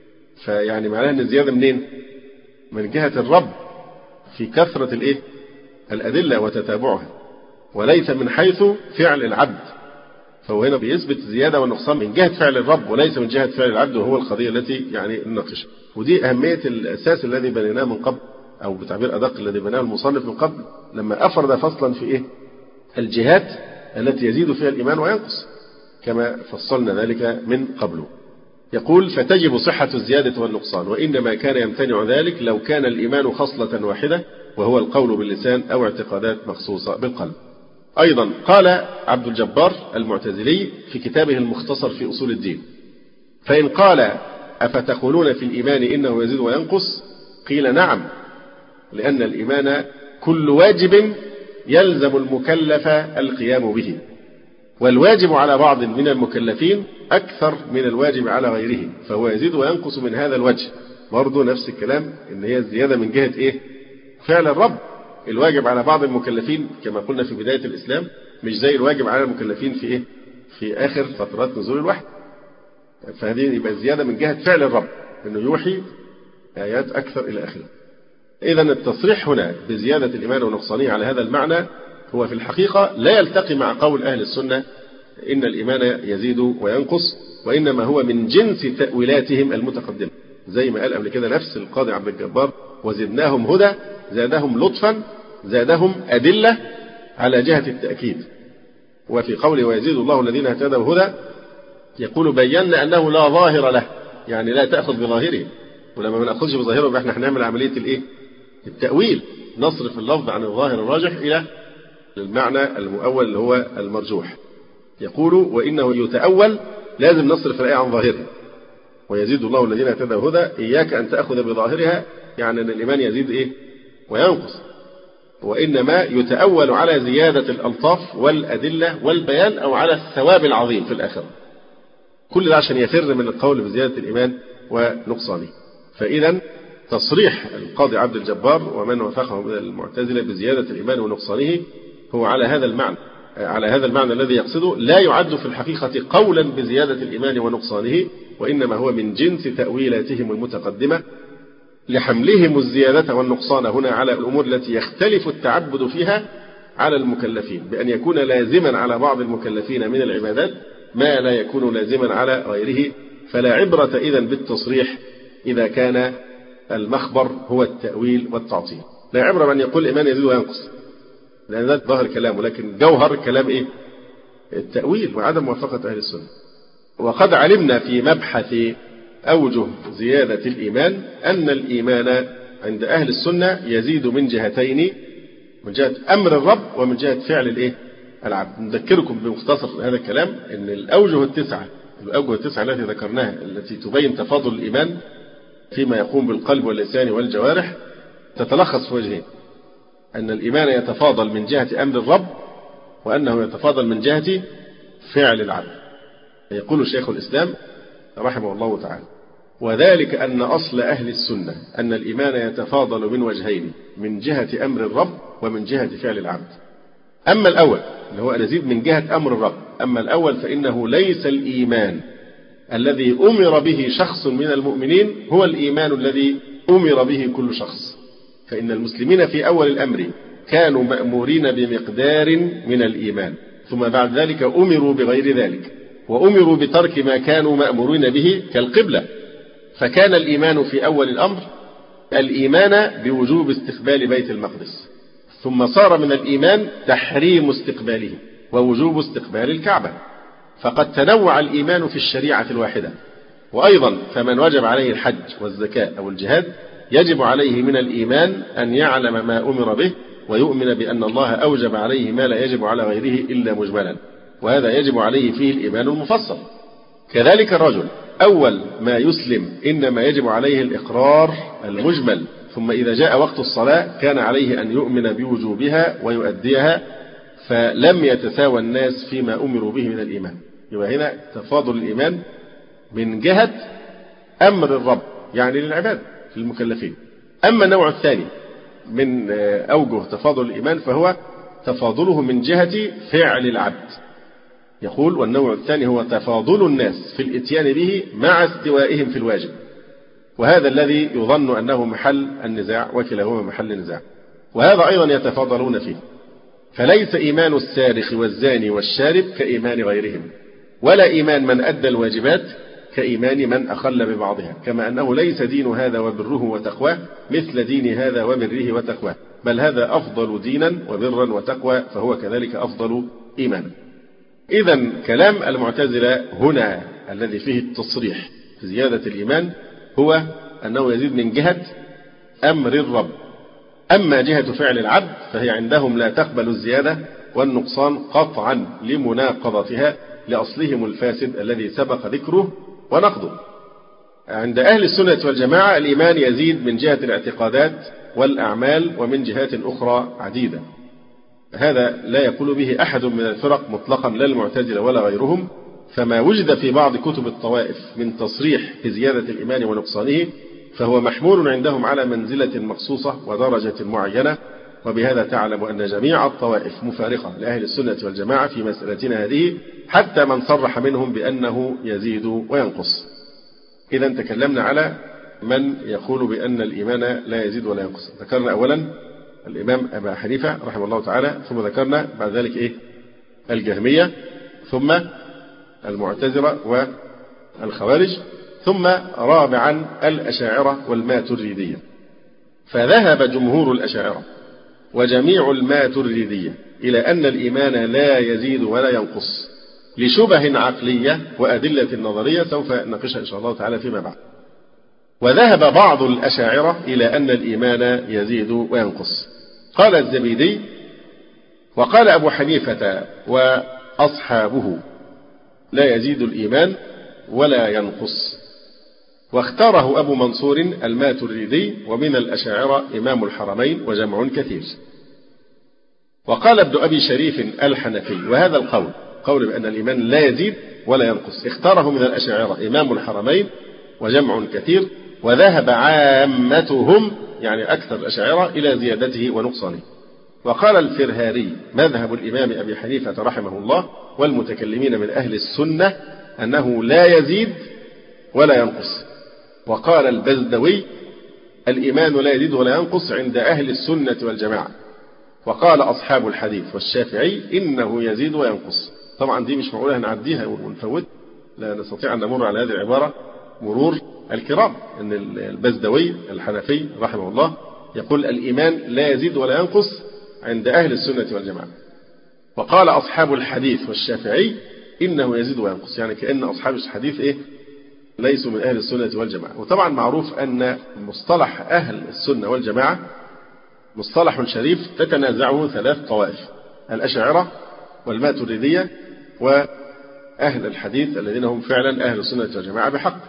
فيعني معناه أن الزيادة منين؟ من جهة الرب في كثرة الإيه الأدلة وتتابعها، وليس من حيث فعل العبد. فهو هنا بيثبت الزيادة والنقصان من جهة فعل الرب وليس من جهة فعل العبد، وهو القضية التي يعني نناقشها. ودي أهمية الأساس الذي بنيناه من قبل، أو بتعبير أدق الذي بناه المصنف من قبل لما أفرد فصلا في إيه الجهات التي يزيد فيها الإيمان وينقص، كما فصلنا ذلك من قبل. يقول: فتجب صحة الزيادة والنقصان، وإنما كان يمتنع ذلك لو كان الإيمان خصلة واحدة وهو القول باللسان أو اعتقادات مخصوصة بالقلب. أيضا قال عبد الجبار المعتزلي في كتابه المختصر في أصول الدين: فإن قال: أفتقولون في الإيمان إنه يزيد وينقص؟ قيل: نعم، لأن الإيمان كل واجب يلزم المكلف القيام به، والواجب على بعض من المكلفين أكثر من الواجب على غيره، فهو يزيد وينقص من هذا الوجه. برضو نفس الكلام، إن هي الزيادة من جهة إيه فعل الرب، الواجب على بعض المكلفين كما قلنا في بداية الإسلام مش زي الواجب على المكلفين في إيه؟ في آخر فترات نزول الوحي. فهذه يبقى زيادة من جهة فعل الرب أنه يوحي آيات أكثر إلى آخره. إذا التصريح هنا بزيادة الإيمان ونقصانه على هذا المعنى هو في الحقيقة لا يلتقي مع قول أهل السنة إن الإيمان يزيد وينقص، وإنما هو من جنس تأويلاتهم المتقدمة، زي ما قال قبل كده نفس القاضي عبد الجبار: وزدناهم هدى، زادهم لطفا، زادهم أدلة على جهة التأكيد. وفي قوله ويزيد الله الذين اهتدوا هدى يقول بينا أنه لا ظاهر له، يعني لا تأخذ بظاهره، ولما ما نأخذش بظاهره يبقى احنا هنعمل عملية الإيه؟ التأويل، نصرف اللفظ عن الظاهر الراجح إلى المعنى المؤول اللي هو المرجوح. يقول وإنه يتأول، لازم نصرف الآية عن ظاهرها. ويزيد الله الذين اهتدوا هدى، إياك أن تأخذ بظاهرها يعني أن الإيمان يزيد إيه؟ وينقص، وإنما يتأول على زيادة الألطاف والأدلة والبيان أو على الثواب العظيم في الآخرة. كل ده عشان يفر من القول بزيادة الإيمان ونقصانه. فإذا تصريح القاضي عبد الجبار ومن وافقه من المعتزلة بزيادة الإيمان ونقصانه هو على هذا المعنى الذي يقصده، لا يعد في الحقيقة قولا بزيادة الإيمان ونقصانه، وإنما هو من جنس تأويلاتهم المتقدمة لحملهم الزيادة والنقصان هنا على الأمور التي يختلف التعبد فيها على المكلفين، بأن يكون لازما على بعض المكلفين من العبادات ما لا يكون لازما على غيره. فلا عبرة إذن بالتصريح إذا كان المخبر هو التأويل والتعطيل. لا عبرة بأن يقول الإيمان يزيد وينقص، لأن ده ظاهر كلامه، لكن جوهر الكلام إيه؟ التأويل وعدم موافقة أهل السنة. وقد علمنا في مبحث أوجه زيادة الإيمان أن الإيمان عند أهل السنة يزيد من جهتين، من جهة أمر الرب ومن جهة فعل الإيه؟ العبد. نذكركم بمختصر هذا الكلام أن الأوجه التسعة التي ذكرناها التي تبين تفاضل الإيمان فيما يقوم بالقلب واللسان والجوارح تتلخص في وجهين: أن الإيمان يتفاضل من جهة أمر الرب، وأنه يتفاضل من جهة فعل العبد. يقول شيخ الإسلام رحمه الله تعالى: وذلك أن أصل أهل السنة أن الإيمان يتفاضل من وجهين، من جهة أمر الرب ومن جهة فعل العبد. أما الأول اللي هو يزيد من جهة أمر الرب، أما الأول فإنه ليس الإيمان الذي أمر به شخص من المؤمنين هو الإيمان الذي أمر به كل شخص، فإن المسلمين في أول الأمر كانوا مأمورين بمقدار من الإيمان، ثم بعد ذلك أمروا بغير ذلك، وأمروا بترك ما كانوا مأمورين به كالقبلة. فكان الإيمان في أول الأمر الإيمان بوجوب استقبال بيت المقدس، ثم صار من الإيمان تحريم استقباله ووجوب استقبال الكعبة. فقد تنوع الإيمان في الشريعة الواحدة. وأيضا فمن وجب عليه الحج والزكاة أو الجهاد يجب عليه من الإيمان أن يعلم ما أمر به، ويؤمن بأن الله أوجب عليه ما لا يجب على غيره إلا مجملا، وهذا يجب عليه فيه الإيمان المفصل. كذلك الرجل أول ما يسلم إنما يجب عليه الإقرار المجمل، ثم إذا جاء وقت الصلاة كان عليه أن يؤمن بوجوبها ويؤديها، فلم يتساوى الناس فيما أمروا به من الإيمان. يبقى هنا تفاضل الإيمان من جهة أمر الرب يعني للعباد في المكلفين. أما النوع الثاني من أوجه تفاضل الإيمان فهو تفاضله من جهة فعل العبد. يقول والنوع الثاني هو تفاضل الناس في الإتيان به مع استوائهم في الواجب، وهذا الذي يظن أنه محل النزاع، وكلاهما محل النزاع، وهذا أيضا يتفاضلون فيه. فليس إيمان السارق والزاني والشارب كإيمان غيرهم، ولا إيمان من أدى الواجبات كإيمان من أخل ببعضها، كما أنه ليس دين هذا وبره وتقواه مثل دين هذا وبره وتقواه، بل هذا أفضل دينا وبرا وتقوى، فهو كذلك أفضل إيمانا. إذن كلام المعتزلة هنا الذي فيه التصريح في زيادة الإيمان هو أنه يزيد من جهة أمر الرب، أما جهة فعل العبد فهي عندهم لا تقبل الزيادة والنقصان قطعا لمناقضتها لأصلهم الفاسد الذي سبق ذكره ونقضه. عند أهل السنة والجماعة الإيمان يزيد من جهة الاعتقادات والأعمال ومن جهات أخرى عديدة، هذا لا يقول به أحد من الفرق مطلقا لا المعتزلة ولا غيرهم. فما وجد في بعض كتب الطوائف من تصريح بزيادة الإيمان ونقصانه فهو محمول عندهم على منزلة مخصوصة ودرجة معينة، وبهذا تعلم أن جميع الطوائف مفارقة لأهل السنة والجماعة في مسألتنا هذه، حتى من صرح منهم بأنه يزيد وينقص. إذا تكلمنا على من يقول بأن الإيمان لا يزيد ولا ينقص. ذكرنا أولا الإمام أبا حنيفة رحمه الله تعالى، ثم ذكرنا بعد ذلك الجهمية، ثم المعتزلة والخوارج، ثم رابعا الأشاعرة والماتريدية. فذهب جمهور الأشاعرة وجميع الماتريدية إلى أن الإيمان لا يزيد ولا ينقص لشبه عقلية وأدلة نظرية سوف نناقشها إن شاء الله تعالى فيما بعد. وذهب بعض الأشاعرة إلى أن الإيمان يزيد وينقص. قال الزبيدي: وقال أبو حنيفة وأصحابه لا يزيد الإيمان ولا ينقص. واختاره أبو منصور الماتريدي، ومن الأشاعرة إمام الحرمين وجمع كثير. وقال ابن أبي شريف الحنفي، وهذا القول قول بأن الإيمان لا يزيد ولا ينقص اختاره من الأشاعرة إمام الحرمين وجمع كثير، وذهب عامتهم يعني أكثر الأشاعرة إلى زيادته ونقصانه. وقال الفرهاري مذهب الإمام أبي حنيفة رحمه الله والمتكلمين من أهل السنة أنه لا يزيد ولا ينقص. وقال البزدوي الإيمان لا يزيد ولا ينقص عند أهل السنة والجماعة. وقال أصحاب الحديث والشافعي إنه يزيد وينقص. طبعا دي مش معقولة هنعديها ونفوت، لا نستطيع أن نمر على هذه العبارة مرور الكرام. أن البزدوي الحنفي رحمه الله يقول الإيمان لا يزيد ولا ينقص عند أهل السنة والجماعة. وقال أصحاب الحديث والشافعي إنه يزيد وينقص، يعني كأن أصحاب الحديث ليسوا من أهل السنة والجماعة. وطبعا معروف أن مصطلح أهل السنة والجماعة مصطلح شريف تتنازعه ثلاث طوائف: الأشاعرة والماتريدية وأهل الحديث الذين هم فعلا أهل السنة والجماعة بحق.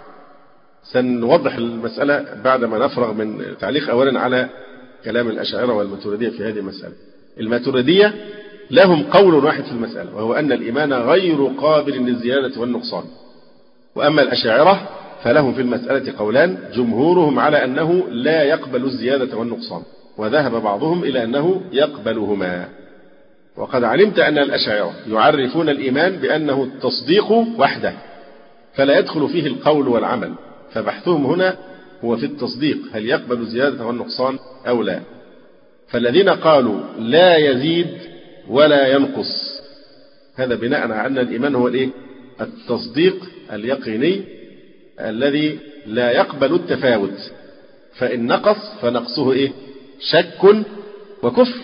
سنوضح المسألة بعدما نفرغ من تعليق أولا على كلام الأشاعرة والماتريدية في هذه المسألة. الماتريدية لهم قول واحد في المسألة، وهو أن الإيمان غير قابل للزيادة والنقصان. وأما الأشاعرة فلهم في المسألة قولان، جمهورهم على أنه لا يقبل الزيادة والنقصان، وذهب بعضهم إلى أنه يقبلهما. وقد علمت أن الأشاعرة يعرفون الإيمان بأنه التصديق وحده، فلا يدخل فيه القول والعمل، فبحثهم هنا هو في التصديق، هل يقبل الزيادة والنقصان أو لا. فالذين قالوا لا يزيد ولا ينقص هذا بناء على أن الإيمان هو التصديق اليقيني الذي لا يقبل التفاوت، فإن نقص فنقصه شك وكفر.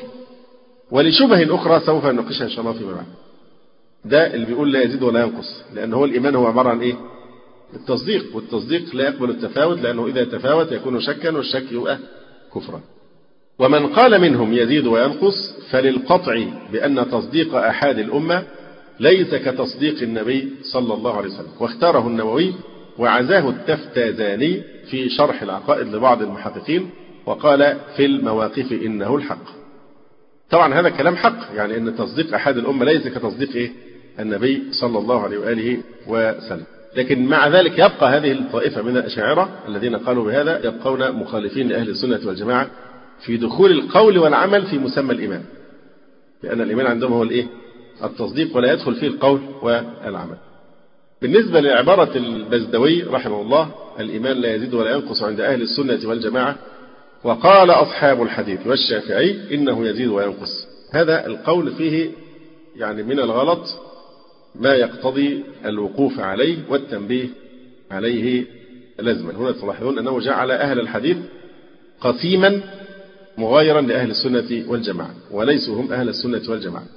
ولشبه أخرى سوف نناقشها إن شاء الله فيما بعد. ده اللي بيقول لا يزيد ولا ينقص، لأن هو الإيمان هو عبارة عن التصديق، والتصديق لا يقبل التفاوت، لأنه إذا تفاوت يكون شكا، والشك يبقى كفرا. ومن قال منهم يزيد وينقص فللقطع بأن تصديق أحد الأمة ليس كتصديق النبي صلى الله عليه وسلم. واختاره النووي وعزاه التفتازاني في شرح العقائد لبعض المحققين، وقال في المواقف إنه الحق. طبعا هذا كلام حق، يعني أن تصديق أحد الأمة ليس كتصديق النبي صلى الله عليه وآله وسلم. لكن مع ذلك يبقى هذه الطائفة من الأشاعرة الذين قالوا بهذا يبقون مخالفين لأهل السنة والجماعة في دخول القول والعمل في مسمى الإيمان، لأن الإيمان عندهم هو التصديق ولا يدخل فيه القول والعمل. بالنسبة لعبارة البزدوي رحمه الله الإيمان لا يزيد ولا ينقص عند أهل السنة والجماعة، وقال أصحاب الحديث والشافعي إنه يزيد وينقص، هذا القول فيه يعني من الغلط ما يقتضي الوقوف عليه والتنبيه عليه لازما. هنا تلاحظون أنه جعل أهل الحديث قسيما مغايرا لأهل السنة والجماعة، وليسوا هم أهل السنة والجماعة.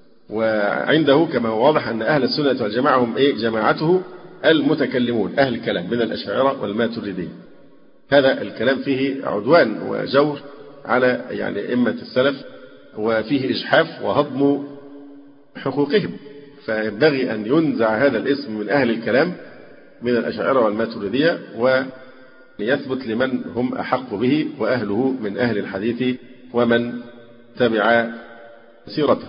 وعنده كما هو واضح أن أهل السنة والجماعة هم جماعته المتكلمون أهل الكلام من الأشاعرة والماتريدية. هذا الكلام فيه عدوان وجور على أئمة السلف، وفيه إجحاف وهضم حقوقهم، فينبغي أن ينزع هذا الاسم من أهل الكلام من الأشاعرة والماتريدية، ويثبت لمن هم أحق به وأهله من أهل الحديث ومن تبع سيرته.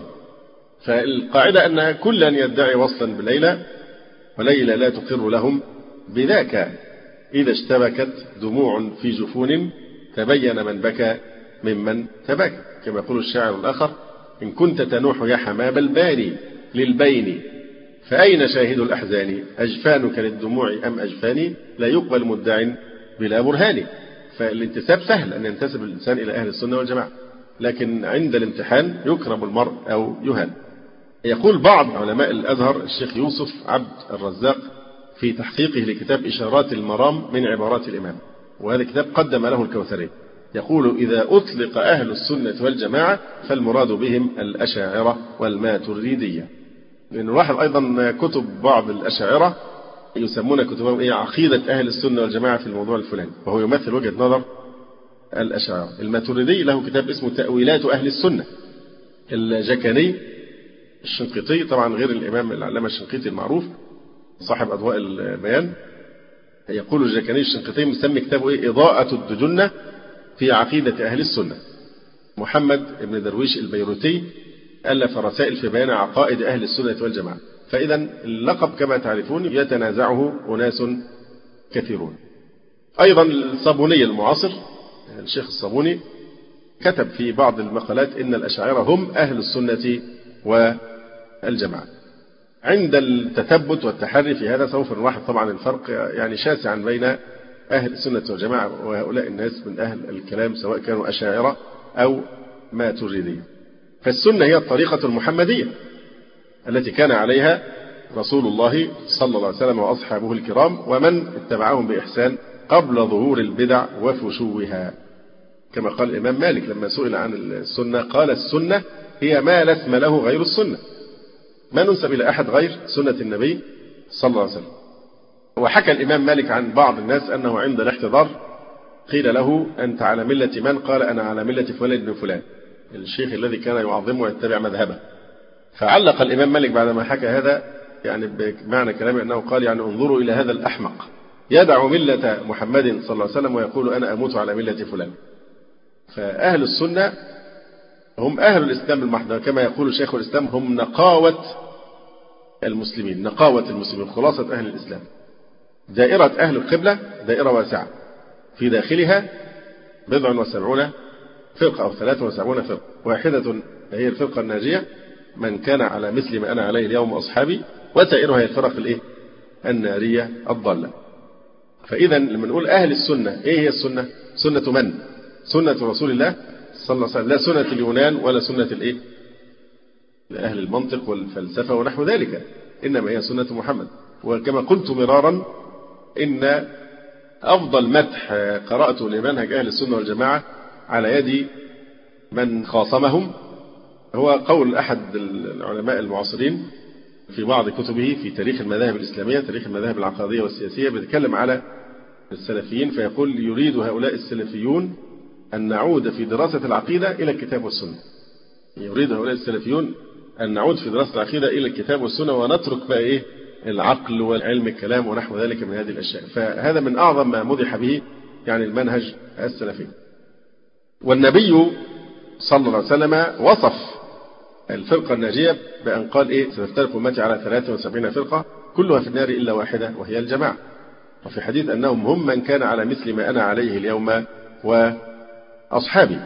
فالقاعدة أن كلا يدعي وصلا بليلى وليلى لا تقر لهم بذاك، إذا اشتبكت دموع في جفون تبين من بكى ممن تباكى، كما يقول الشاعر الآخر: إن كنت تنوح يا حمام الباني للبين فأين شاهد الأحزان، أجفانك للدموع أم أجفاني، لا يقبل مدع بلا برهان. فالانتساب سهل أن ينتسب الإنسان إلى أهل السنة والجماعة، لكن عند الامتحان يكرم المرء أو يهان. يقول بعض علماء الأزهر الشيخ يوسف عبد الرزاق في تحقيقه لكتاب إشارات المرام من عبارات الإمام، وهذا الكتاب قدم له الكوثري، يقول: إذا أطلق أهل السنة والجماعة فالمراد بهم الأشاعرة والماتريدية. لأن الواحد أيضا كتب بعض الأشاعرة يسمون كتبهم عقيدة أهل السنة والجماعة في الموضوع الفلاني، وهو يمثل وجهة نظر الأشاعرة. الماتريدي له كتاب اسمه تأويلات أهل السنة. الجكني الشنقيطي، طبعا غير الإمام العلامة الشنقيطي المعروف صاحب أضواء البيان، يقول الجكني الشنقيطي مسمي كتابه إضاءة الدجنة في عقيدة أهل السنة. محمد بن درويش البيروتي ألف رسائل في بيان عقائد أهل السنة والجماعة. فإذا اللقب كما تعرفون يتنازعه أناس كثيرون. أيضا الصابوني المعاصر الشيخ الصابوني كتب في بعض المقالات إن الأشاعرة هم أهل السنة والجماعة. عند التثبت والتحري في هذا سوف نلاحظ طبعا الفرق يعني شاسعا بين أهل السنة والجماعة وهؤلاء الناس من أهل الكلام، سواء كانوا أشاعرة أو ماتريدية. فالسنة هي الطريقة المحمدية التي كان عليها رسول الله صلى الله عليه وسلم وأصحابه الكرام ومن اتبعهم بإحسان قبل ظهور البدع وفشوها. كما قال الإمام مالك لما سئل عن السنة قال: السنة هي ما لا اسم له غير السنة، ما ننسب إلى أحد غير سنة النبي صلى الله عليه وسلم. وحكى الإمام مالك عن بعض الناس أنه عند الاحتضار قيل له: أنت على ملة من؟ قال: أنا على ملة فلان بن فلان، الشيخ الذي كان يعظمه ويتبع مذهبه. فعلق الإمام مالك بعدما حكى هذا يعني بمعنى كلامه أنه قال: يعني انظروا إلى هذا الأحمق يدع ملة محمد صلى الله عليه وسلم ويقول أنا أموت على ملة فلان. فأهل السنة هم أهل الإسلام المحض، كما يقول شيخ الإسلام: هم نقاوة المسلمين، نقاوة المسلمين، خلاصة أهل الإسلام. دائرة أهل القبلة دائرة واسعة في داخلها 70 فرقة أو 73 فرقة، واحدة هي الفرقة الناجية من كان على مثل ما أنا عليه اليوم أصحابي، وسائرها هي الفرق النارية الضالة. فإذا لما نقول أهل السنة، إيه هي السنة؟ سنة من؟ سنة رسول الله صلى الله عليه وسلم، لا سنة اليونان ولا سنة أهل المنطق والفلسفة ونحو ذلك، إنما هي سنة محمد. وكما قلت مرارا إن أفضل مدح قرأته لمنهج أهل السنة والجماعة على يد من خاصمهم هو قول أحد العلماء المعاصرين في بعض كتبه في تاريخ المذاهب الإسلامية، تاريخ المذاهب العقادية والسياسية، بيتكلم على السلفيين فيقول: يريد هؤلاء السلفيون أن نعود في دراسة العقيدة إلى الكتاب والسنة. يريد هؤلاء السلفيون أن نعود في دراسة العقيدة إلى الكتاب والسنة ونترك بقى العقل والعلم الكلام ونحو ذلك من هذه الأشياء. فهذا من أعظم ما مدح به يعني المنهج السلفي. والنبي صلى الله عليه وسلم وصف الفرقة الناجية بأن قال: ستفترق أمتي على 73 فرقة كلها في النار إلا واحدة وهي الجماعة. وفي حديث أنهم هم من كان على مثل ما أنا عليه اليوم وأصحابي.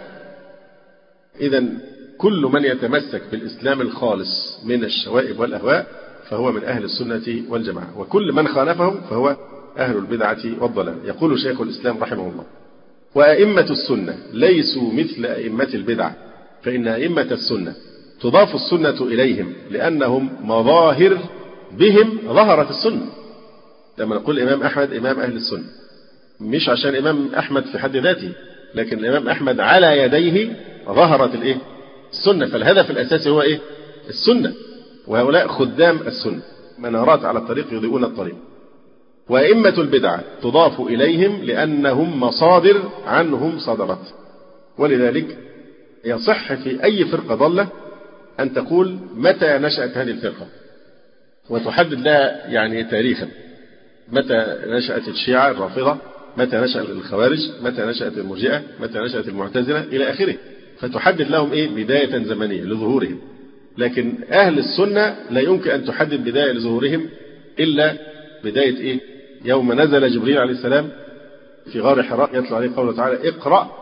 إذا كل من يتمسك بالإسلام الخالص من الشوائب والأهواء فهو من أهل السنة والجماعة، وكل من خالفهم فهو أهل البدعة والضلال. يقول شيخ الإسلام رحمه الله: وأئمة السنة ليسوا مثل أئمة البدعة، فإن أئمة السنة تضاف السنة إليهم لأنهم مظاهر بهم ظهرت السنة. لما نقول إمام أحمد إمام أهل السنة مش عشان إمام أحمد في حد ذاته، لكن الإمام أحمد على يديه ظهرت السنة. فالهدف الأساسي هو السنة، وهؤلاء خدام السنة، منارات على الطريق يضيئون الطريق. وأئمة البدعة تضاف إليهم لأنهم مصادر عنهم صدرت. ولذلك يصح في أي فرقة ضالة أن تقول متى نشأت هذه الفرقة وتحدد لها يعني تاريخا، متى نشأت الشيعة الرافضة، متى نشأت الخوارج، متى نشأت المرجئة، متى نشأت المعتزلة إلى آخره، فتحدد لهم بداية زمنية لظهورهم. لكن أهل السنة لا يمكن أن تحدد بداية لظهورهم إلا بداية يوم نزل جبريل عليه السلام في غار حراء يتلو عليه قوله تعالى: اقرأ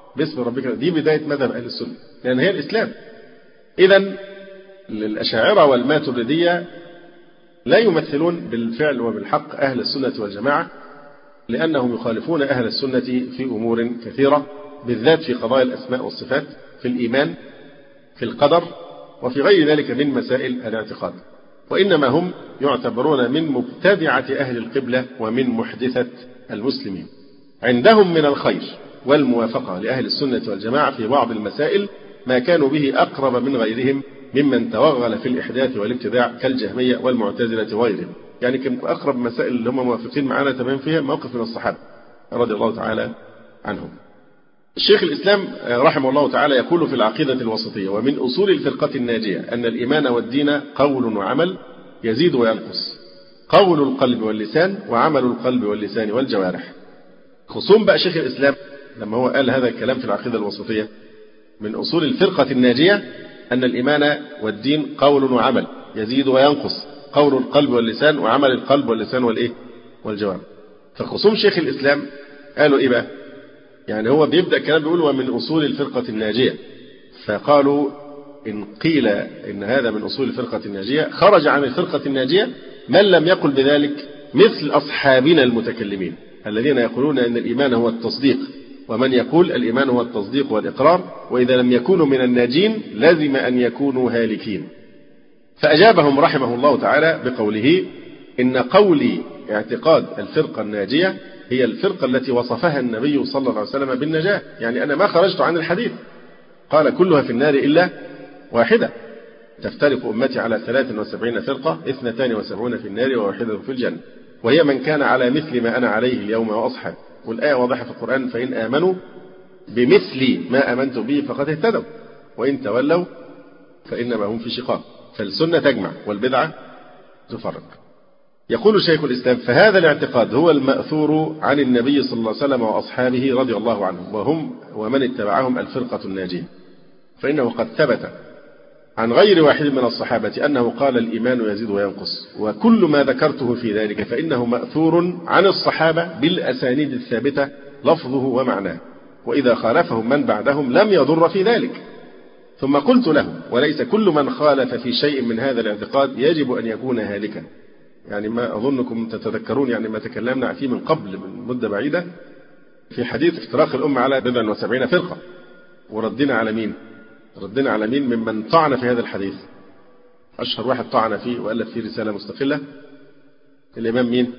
باسم ربك. دي بداية مذهب أهل السنة لأن هي الإسلام. إذن الأشاعرة والماتريدية لا يمثلون بالفعل وبالحق أهل السنة والجماعة، لأنهم يخالفون أهل السنة في أمور كثيرة، بالذات في قضايا الأسماء والصفات، في الإيمان، في القدر، وفي غير ذلك من مسائل الاعتقاد. وإنما هم يعتبرون من مبتدعة أهل القبلة ومن محدثة المسلمين. عندهم من الخير والموافقة لأهل السنة والجماعة في بعض المسائل ما كانوا به أقرب من غيرهم ممن توغل في الإحداث والابتداع كالجهمية والمعتزلة وغيرهم. يعني كم أقرب مسائل اللي هم موافقين معنا تمام فيها موقف من الصحابة رضي الله تعالى عنهم. الشيخ الإسلام رحمه الله تعالى يقول في العقيدة الوسطية: ومن أصول الفرقة الناجية أن الإيمان والدين قول وعمل يزيد وينقص، قول القلب واللسان وعمل القلب واللسان والجوارح. خصوم بقى شيخ الإسلام لما هو قال هذا الكلام في العقيدة الوسطية: من أصول الفرقة الناجية أن الإيمان والدين قول وعمل يزيد وينقص، قول القلب واللسان وعمل القلب واللسان والجوارح. فخصوم شيخ الإسلام قالوا إيه بقى؟ يعني هو بيبدأ الكلام بيقول ومن أصول الفرقة الناجية، فقالوا إن قيل إن هذا من أصول الفرقة الناجية خرج عن الفرقة الناجية من لم يقل بذلك مثل أصحابنا المتكلمين الذين يقولون إن الإيمان هو التصديق، ومن يقول الإيمان هو التصديق والإقرار، وإذا لم يكونوا من الناجين لازم أن يكونوا هالكين. فأجابهم رحمه الله تعالى بقوله: إن قولي اعتقاد الفرقة الناجية هي الفرقة التي وصفها النبي صلى الله عليه وسلم بالنجاة. يعني أنا ما خرجت عن الحديث، قال كلها في النار إلا واحدة، تفترق أمتي على 73 فرقة 72 في النار وواحدة في الجنة، وهي من كان على مثل ما أنا عليه اليوم وأصحابي. والآية واضحة في القرآن: فإن آمنوا بمثل ما آمنت به فقد اهتدوا وإن تولوا فإنما هم في شقاق. فالسنة تجمع والبدعة تفرق. يقول شيخ الإسلام: فهذا الاعتقاد هو المأثور عن النبي صلى الله عليه وسلم وأصحابه رضي الله عنهم وهم ومن اتبعهم الفرقة الناجية، فإنه قد ثبت عن غير واحد من الصحابة أنه قال الإيمان يزيد وينقص، وكل ما ذكرته في ذلك فإنه مأثور عن الصحابة بالأسانيد الثابتة لفظه ومعناه، وإذا خالفهم من بعدهم لم يضر في ذلك. ثم قلت لهم: وليس كل من خالف في شيء من هذا الاعتقاد يجب أن يكون هالكا. يعني ما أظنكم تتذكرون يعني ما تكلمنا فيه من قبل من مدة بعيدة في حديث افتراق الأمة على 70 فرقة، وردنا على مين؟ ردنا على مين ممن طعن في هذا الحديث؟ أشهر واحد طعن فيه وألف فيه رسالة مستقلة الإمام مين؟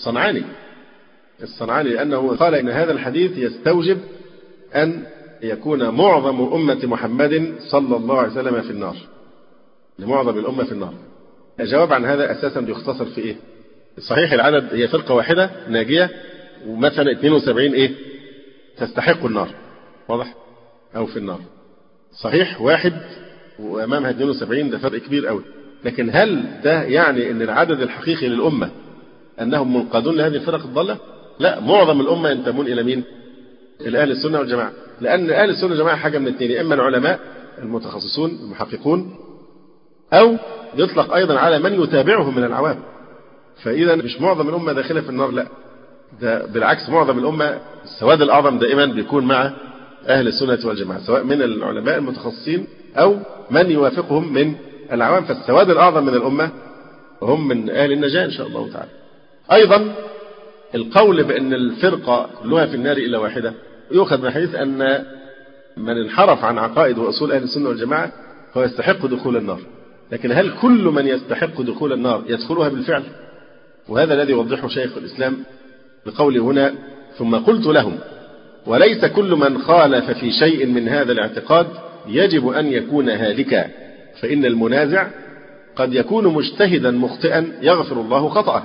الصنعاني، لأنه قال إن هذا الحديث يستوجب أن يكون معظم أمة محمد صلى الله عليه وسلم في النار، لمعظم الأمة في النار. الجواب عن هذا أساسا بيختصر في إيه؟ صحيح العدد هي فرقة واحدة ناجية، ومثلا 72 تستحق النار، واضح؟ أو في النار. صحيح واحد وأمامها 72 ده فرق كبير قوي، لكن هل ده يعني أن العدد الحقيقي للأمة أنهم منقادون لهذه الفرق الضالة؟ لا، معظم الأمة ينتمون إلى مين؟ إلى أهل السنة والجماعة، لأن أهل السنة والجماعة حاجة من اثنين: إما العلماء المتخصصون المحققون، أو يطلق أيضا على من يتابعهم من العوام. فإذا مش معظم الأمة داخلة في النار، لا، ده بالعكس معظم الأمة السواد الأعظم دائما بيكون مع أهل السنة والجماعة، سواء من العلماء المتخصصين أو من يوافقهم من العوام. فالسواد الأعظم من الأمة هم من أهل النجاة إن شاء الله تعالى. أيضا القول بأن الفرقة كلها في النار إلا واحدة يؤخذ من حديث أن من انحرف عن عقائد وأصول أهل السنة والجماعة هو يستحق دخول النار، لكن هل كل من يستحق دخول النار يدخلها بالفعل؟ وهذا الذي يوضحه شيخ الإسلام بقوله هنا: ثم قلت لهم: وليس كل من خالف في شيء من هذا الاعتقاد يجب أن يكون هالكا، فإن المنازع قد يكون مجتهدا مخطئا يغفر الله خطأه،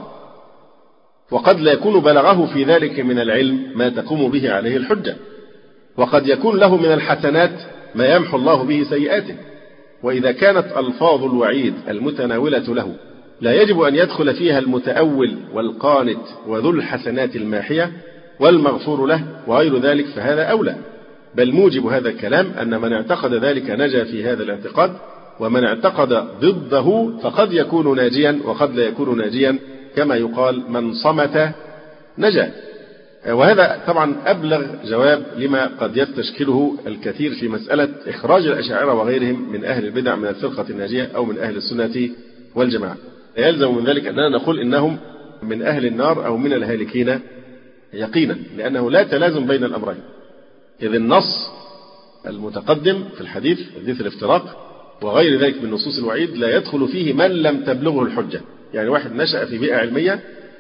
وقد لا يكون بلغه في ذلك من العلم ما تقوم به عليه الحجة، وقد يكون له من الحسنات ما يمحو الله به سيئاته. وإذا كانت ألفاظ الوعيد المتناولة له لا يجب أن يدخل فيها المتأول والقانت وذو الحسنات الماحية والمغفور له وغير ذلك فهذا أولى، بل موجب هذا الكلام أن من اعتقد ذلك نجا في هذا الاعتقاد، ومن اعتقد ضده فقد يكون ناجيا وقد لا يكون ناجيا، كما يقال من صمت نجا. وهذا طبعا أبلغ جواب لما قد يستشكله الكثير في مسألة إخراج الأشاعرة وغيرهم من أهل البدع من الفرقة الناجية أو من أهل السنة والجماعة. يلزم من ذلك أننا نقول إنهم من أهل النار أو من الهالكين يقينا، لأنه لا تلازم بين الأمرين، إذ النص المتقدم في الحديث الافتراق وغير ذلك من نصوص الوعيد لا يدخل فيه من لم تبلغه الحجة. يعني واحد نشأ في بيئة علمية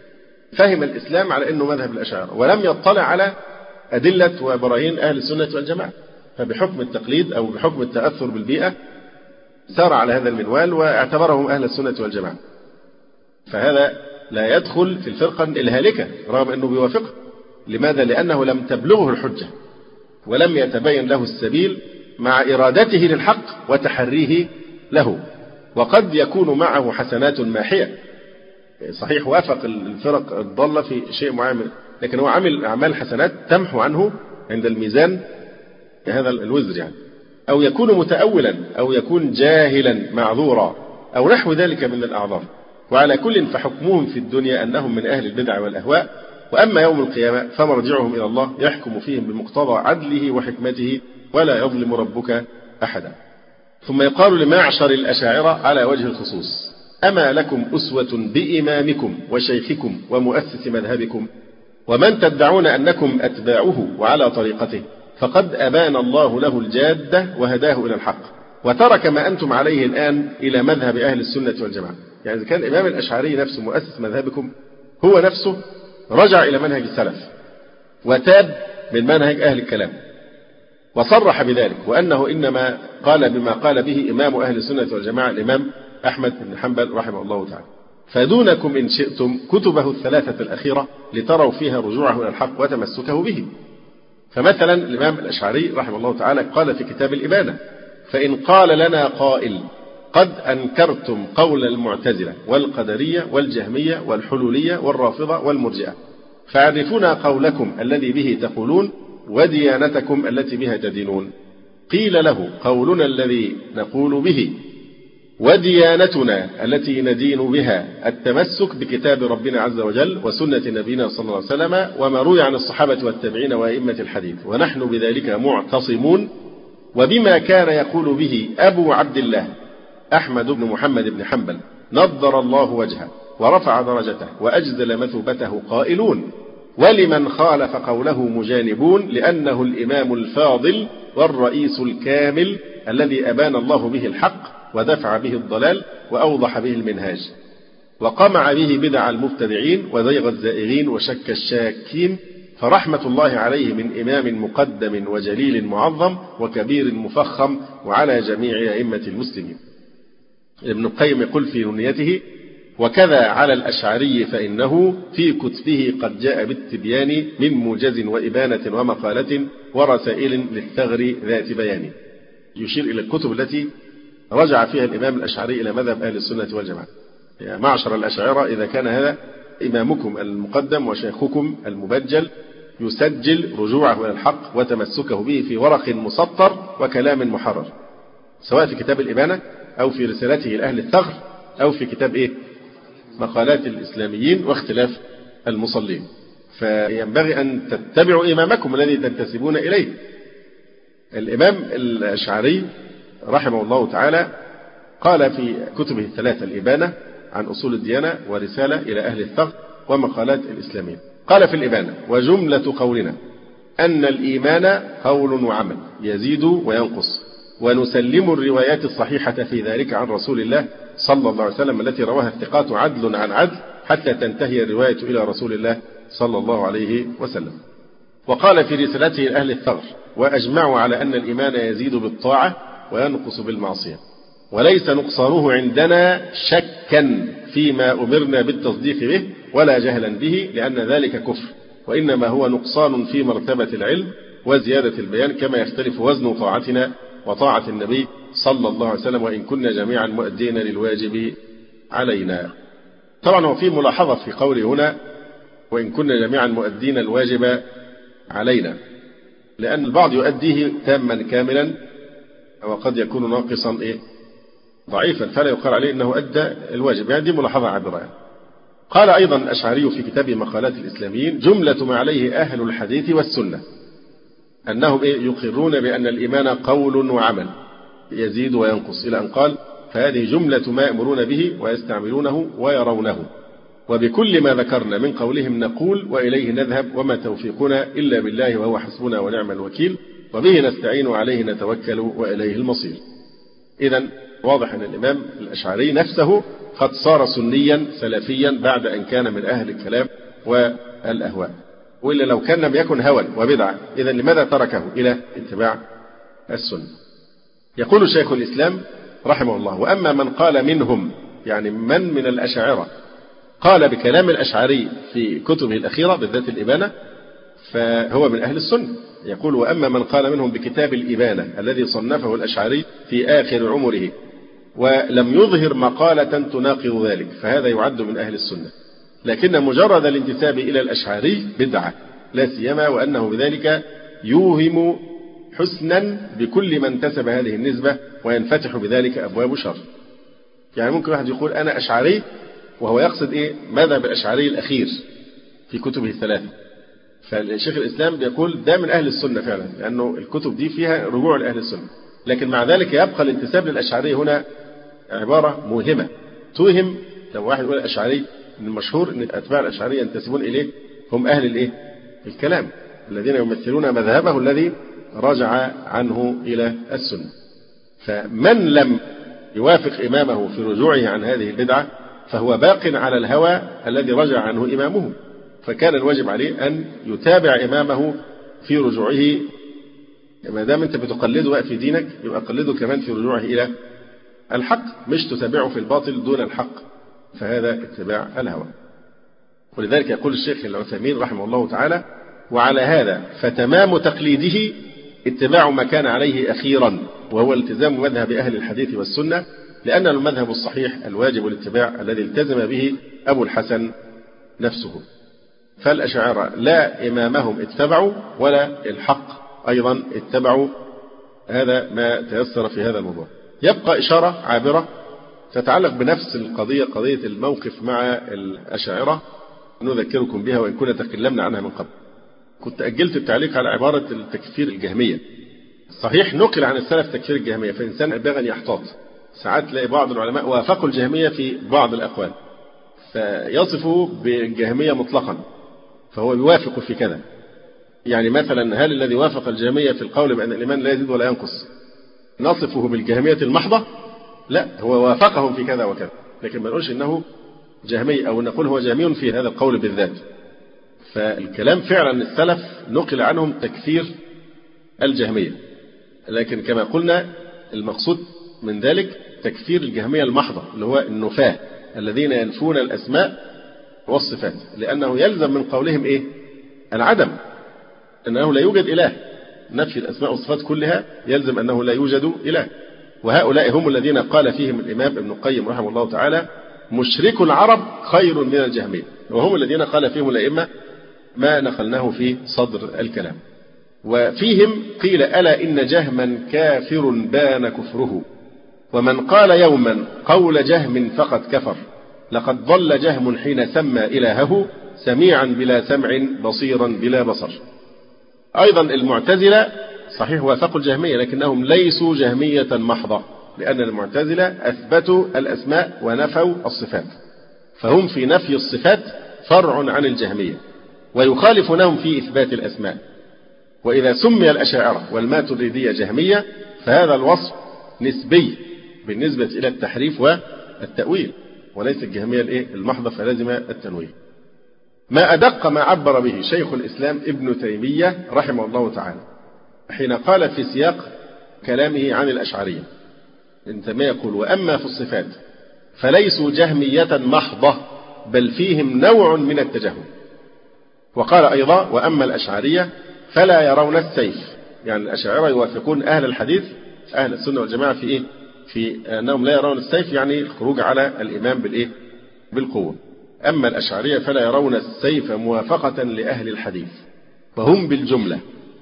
فهم الإسلام على أنه مذهب الأشاعرة ولم يطلع على أدلة وبراهين أهل السنة والجماعة، فبحكم التقليد أو بحكم التأثر بالبيئة سار على هذا المنوال واعتبرهم أهل السنة والجماعة، فهذا لا يدخل في الفرقة الهالكة رغم أنه بيوافقه. لماذا؟ لأنه لم تبلغه الحجة ولم يتبين له السبيل مع إرادته للحق وتحريه له، وقد يكون معه حسنات ماحية، صحيح وافق الفرق الضالة في شيء معين، لكن هو عمل أعمال حسنات تمحو عنه عند الميزان هذا الوزر يعني. أو يكون متأولا أو يكون جاهلا معذورا أو نحو ذلك من الأعذار. وعلى كل فحكمهم في الدنيا أنهم من أهل البدع والأهواء، وأما يوم القيامة فمرجعهم إلى الله يحكم فيهم بمقتضى عدله وحكمته ولا يظلم ربك أحدا. ثم يقال لمعشر الأشاعرة على وجه الخصوص: أما لكم أسوة بإمامكم وشيخكم ومؤسس مذهبكم ومن تدعون أنكم أتباعه وعلى طريقته، فقد أبان الله له الجادة وهداه إلى الحق وترك ما أنتم عليه الآن إلى مذهب أهل السنة والجماعة. يعني إذا كان الإمام الأشعري نفسه مؤسس مذهبكم هو نفسه رجع إلى منهج السلف وتاب من منهج أهل الكلام وصرح بذلك، وأنه إنما قال بما قال به إمام أهل السنة والجماعة الإمام أحمد بن حنبل رحمه الله تعالى. فدونكم إن شئتم كتبه الثلاثة الأخيرة لتروا فيها رجوعه إلى الحق وتمسكه به. فمثلا الإمام الأشعري رحمه الله تعالى قال في كتاب الإبانة: فإن قال لنا قائل قد أنكرتم قول المعتزلة والقدرية والجهمية والحلولية والرافضة والمرجئة، فعرفونا قولكم الذي به تقولون وديانتكم التي بها تدينون. قيل له: قولنا الذي نقول به وديانتنا التي ندين بها التمسك بكتاب ربنا عز وجل وسنة نبينا صلى الله عليه وسلم وما روي عن الصحابة والتابعين وأئمة الحديث، ونحن بذلك معتصمون، وبما كان يقول به أبو عبد الله أحمد بن محمد بن حنبل نضر الله وجهه ورفع درجته وأجزل مثوبته قائلون، ولمن خالف قوله مجانبون، لأنه الإمام الفاضل والرئيس الكامل الذي أبان الله به الحق ودفع به الضلال وأوضح به المنهاج وقمع به بدع المبتدعين وزيغ الزائغين وشك الشاكين، فرحمة الله عليه من إمام مقدم وجليل معظم وكبير مفخم وعلى جميع أئمة المسلمين. ابن القيم يقول في نونيته: وكذا على الأشعري فإنه في كتبه قد جاء بالتبيان من موجز وإبانة ومقالة ورسائل للثغر ذات بيان. يشير إلى الكتب التي رجع فيها الإمام الأشعري إلى مذهب أهل السنة والجماعة. يا معشر الأشاعرة، إذا كان هذا إمامكم المقدم وشيخكم المبجل يسجل رجوعه إلى الحق وتمسكه به في ورق مسطر وكلام محرر، سواء في كتاب الإبانة أو في رسالته لأهل الثغر أو في كتاب مقالات الإسلاميين واختلاف المصلين. فينبغي أن تتبعوا إمامكم الذي تنتسبون إليه. الإمام الأشعري رحمه الله تعالى قال في كتبه الثلاثة الإبانة عن أصول الديانة ورسالة إلى أهل الثغر ومقالات الإسلاميين، قال في الإبانة: وجملة قولنا أن الإيمان قول وعمل يزيد وينقص، ونسلم الروايات الصحيحة في ذلك عن رسول الله صلى الله عليه وسلم التي رواها الثقات عدل عن عدل حتى تنتهي الرواية إلى رسول الله صلى الله عليه وسلم. وقال في رسالته لأهل الثغر: وأجمعوا على أن الإيمان يزيد بالطاعة وينقص بالمعصية، وليس نقصانه عندنا شكا فيما أمرنا بالتصديق به ولا جهلا به، لأن ذلك كفر، وإنما هو نقصان في مرتبة العلم وزيادة البيان، كما يختلف وزن طاعتنا وطاعة النبي صلى الله عليه وسلم وإن كنا جميعا مؤدين للواجب علينا. طبعا هو في ملاحظة في قوله هنا وإن كنا جميعا مؤدين الواجب علينا، لأن البعض يؤديه تاما كاملا وقد يكون ناقصا ضعيفا، فلا يقال عليه أنه أدى الواجب. يعني دي ملاحظة عابرة. قال أيضا الأشعري في كتاب مقالات الإسلاميين: جملة ما عليه أهل الحديث والسنة أنهم يقرون بأن الإيمان قول وعمل يزيد وينقص، إلى أن قال: فهذه جملة ما يأمرون به ويستعملونه ويرونه، وبكل ما ذكرنا من قولهم نقول وإليه نذهب، وما توفيقنا إلا بالله وهو حسبنا ونعم الوكيل، وبه نستعين وعليه نتوكل وإليه المصير. إذن واضح أن الإمام الأشعري نفسه قد صار سنيا سلفيا بعد أن كان من أهل الكلام والأهواء، وإلا لو كان لم يكن هوى وبدعة إذن لماذا تركه إلى اتباع السنة؟ يقول شيخ الإسلام رحمه الله: وأما من قال منهم، يعني من الأشاعرة قال بكلام الأشعري في كتبه الأخيرة بالذات الإبانة، فهو من أهل السنة. يقول: وأما من قال منهم بكتاب الإبانة الذي صنفه الأشعري في آخر عمره ولم يظهر مقالة تناقض ذلك، فهذا يعد من أهل السنة، لكن مجرد الانتساب إلى الأشعري بدعة، لا سيما وأنه بذلك يوهم حسنا بكل من انتسب هذه النسبة، وينفتح بذلك أبواب شر. يعني ممكن واحد يقول أنا أشعري وهو يقصد مذهب الأشعري الأخير في كتبه الثلاثة، فالشيخ الإسلام بيقول ده من أهل السنة فعلا، لأنه الكتب دي فيها رجوع لأهل السنة، لكن مع ذلك يبقى الانتساب للأشعري هنا عبارة موهمة توهم. لو واحد يقول الأشعري، من المشهور أن أتباع الأشعري ينتسبون إليه هم أهل الكلام الذين يمثلون مذهبه الذي رجع عنه إلى السنة. فمن لم يوافق إمامه في رجوعه عن هذه البدعة فهو باق على الهوى الذي رجع عنه إمامه، فكان الواجب عليه أن يتابع إمامه في رجوعه. ما دام أنت بتقلده في دينك يبقى قلده كمان في رجوعه إلى الحق، مش تتابعه في الباطل دون الحق، فهذا اتباع الهوى. ولذلك يقول الشيخ العثيمين رحمه الله تعالى: وعلى هذا فتمام تقليده اتباع ما كان عليه أخيرا، وهو التزام مذهب أهل الحديث والسنة، لأن المذهب الصحيح الواجب الاتباع الذي التزم به أبو الحسن نفسه. فالأشاعرة لا إمامهم اتبعوا ولا الحق أيضا اتبعوا. هذا ما تيسر في هذا الموضوع. يبقى إشارة عابرة تتعلق بنفس القضية، قضية الموقف مع الأشاعرة، نذكركم بها وإن كنا تكلمنا عنها من قبل. كنت أجلت التعليق على عبارة التكفير الجهمية. صحيح نقل عن السلف تكفير الجهمية، فإنسان ينبغي أن يحتاط. ساعات تلاقي بعض العلماء وافقوا الجهمية في بعض الأقوال فيصفوا بالجهمية مطلقا، فهو يوافق في كذا. يعني مثلا هل الذي وافق الجهمية في القول بأن الإيمان لا يزيد ولا ينقص نصفه بالجهمية المحضة؟ لا، هو وافقهم في كذا وكذا، لكن ما نقولش إنه جهمي أو نقول هو جهمي في هذا القول بالذات. فالكلام فعلا السلف نقل عنهم تكفير الجهمية، لكن كما قلنا المقصود من ذلك تكفير الجهمية المحضة اللي هو النفاة الذين ينفون الأسماء والصفات، لأنه يلزم من قولهم العدم، أنه لا يوجد إله. نفي الأسماء والصفات كلها يلزم أنه لا يوجد إله. وهؤلاء هم الذين قال فيهم الإمام ابن القيم رحمه الله تعالى: مشرك العرب خير من الجهمية. وهم الذين قال فيهم الأئمة ما نقلناه في صدر الكلام. وفيهم قيل: ألا إن جهما كافر بان كفره، ومن قال يوما قول جهم فقد كفر، لقد ضل جهم حين سمى إلهه، سميعا بلا سمع بصيرا بلا بصر. أيضا المعتزلة صحيح وافقوا الجهمية لكنهم ليسوا جهمية محضة، لأن المعتزلة أثبتوا الأسماء ونفوا الصفات، فهم في نفي الصفات فرع عن الجهمية، ويخالفونهم في إثبات الأسماء. وإذا سمي الأشاعرة والماتريدية جهمية فهذا الوصف نسبي بالنسبة إلى التحريف والتأويل، وليس الجهمية المحضة، فلازم التنويه. ما أدق ما عبر به شيخ الإسلام ابن تيمية رحمه الله تعالى حين قال في سياق كلامه عن الأشعرية، ابن تيمية يقول: وأما في الصفات فليسوا جهمية محضة، بل فيهم نوع من التجهم. وقال أيضا: وأما الأشعرية فلا يرون السيف. يعني الأشاعرة يوافقون أهل الحديث أهل السنة والجماعة في أنهم لا يرون السيف، يعني الخروج على الإمام بالقوة. أما الأشعرية فلا يرون السيف موافقة لأهل الحديث، فهم بالجملة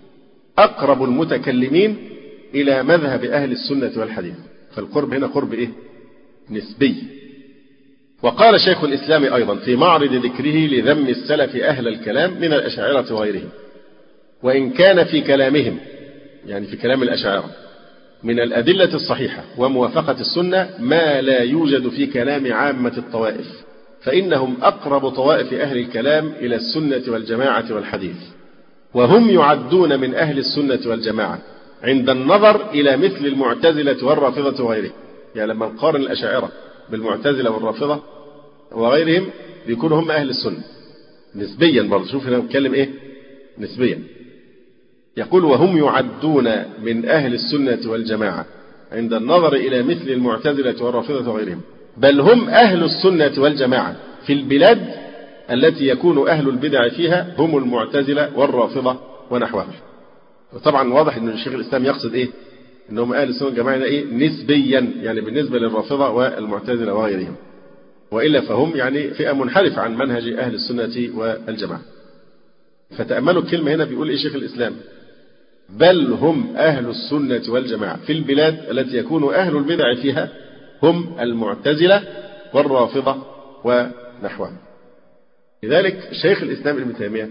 أقرب المتكلمين إلى مذهب أهل السنة والحديث. فالقرب هنا قرب نسبي. وقال شيخ الإسلام أيضا في معرض ذكره لذم السلف أهل الكلام من الأشاعرة وغيرهم: وإن كان في كلامهم، يعني في كلام الأشاعرة، من الأدلة الصحيحة وموافقة السنة ما لا يوجد في كلام عامة الطوائف، فإنهم أقرب طوائف أهل الكلام إلى السنة والجماعة والحديث، وهم يعدون من أهل السنة والجماعة عند النظر إلى مثل المعتزلة والرافضة وغيرهم. يعني لما نقارن الأشاعرة بالمعتزلة والرافضة وغيرهم بيكونوا هم أهل السنة نسبيا برضه. شوف هنا نتكلم إيه نسبيا. يقول: وهم يعدون من أهل السنة والجماعة عند النظر إلى مثل المعتزلة والرافضة وغيرهم، بل هم أهل السنة والجماعة في البلاد التي يكون أهل البدع فيها هم المعتزلة والرافضة ونحوهم. وطبعا واضح أن الشيخ الإسلام يقصد إيه؟ أنهم أهل السنة والجماعة إيه؟ نسبيا، يعني بالنسبة للرافضة والمعتزلة وغيرهم، وإلا فهم يعني فئة منحرفة عن منهج أهل السنة والجماعة. فتأملوا الكلمة هنا، بيقول إيه شيخ الإسلام؟ بل هم أهل السنة والجماعة في البلاد التي يكون أهل البدع فيها هم المعتزلة والرافضة ونحوهم. لذلك شيخ الإسلام ابن تيمية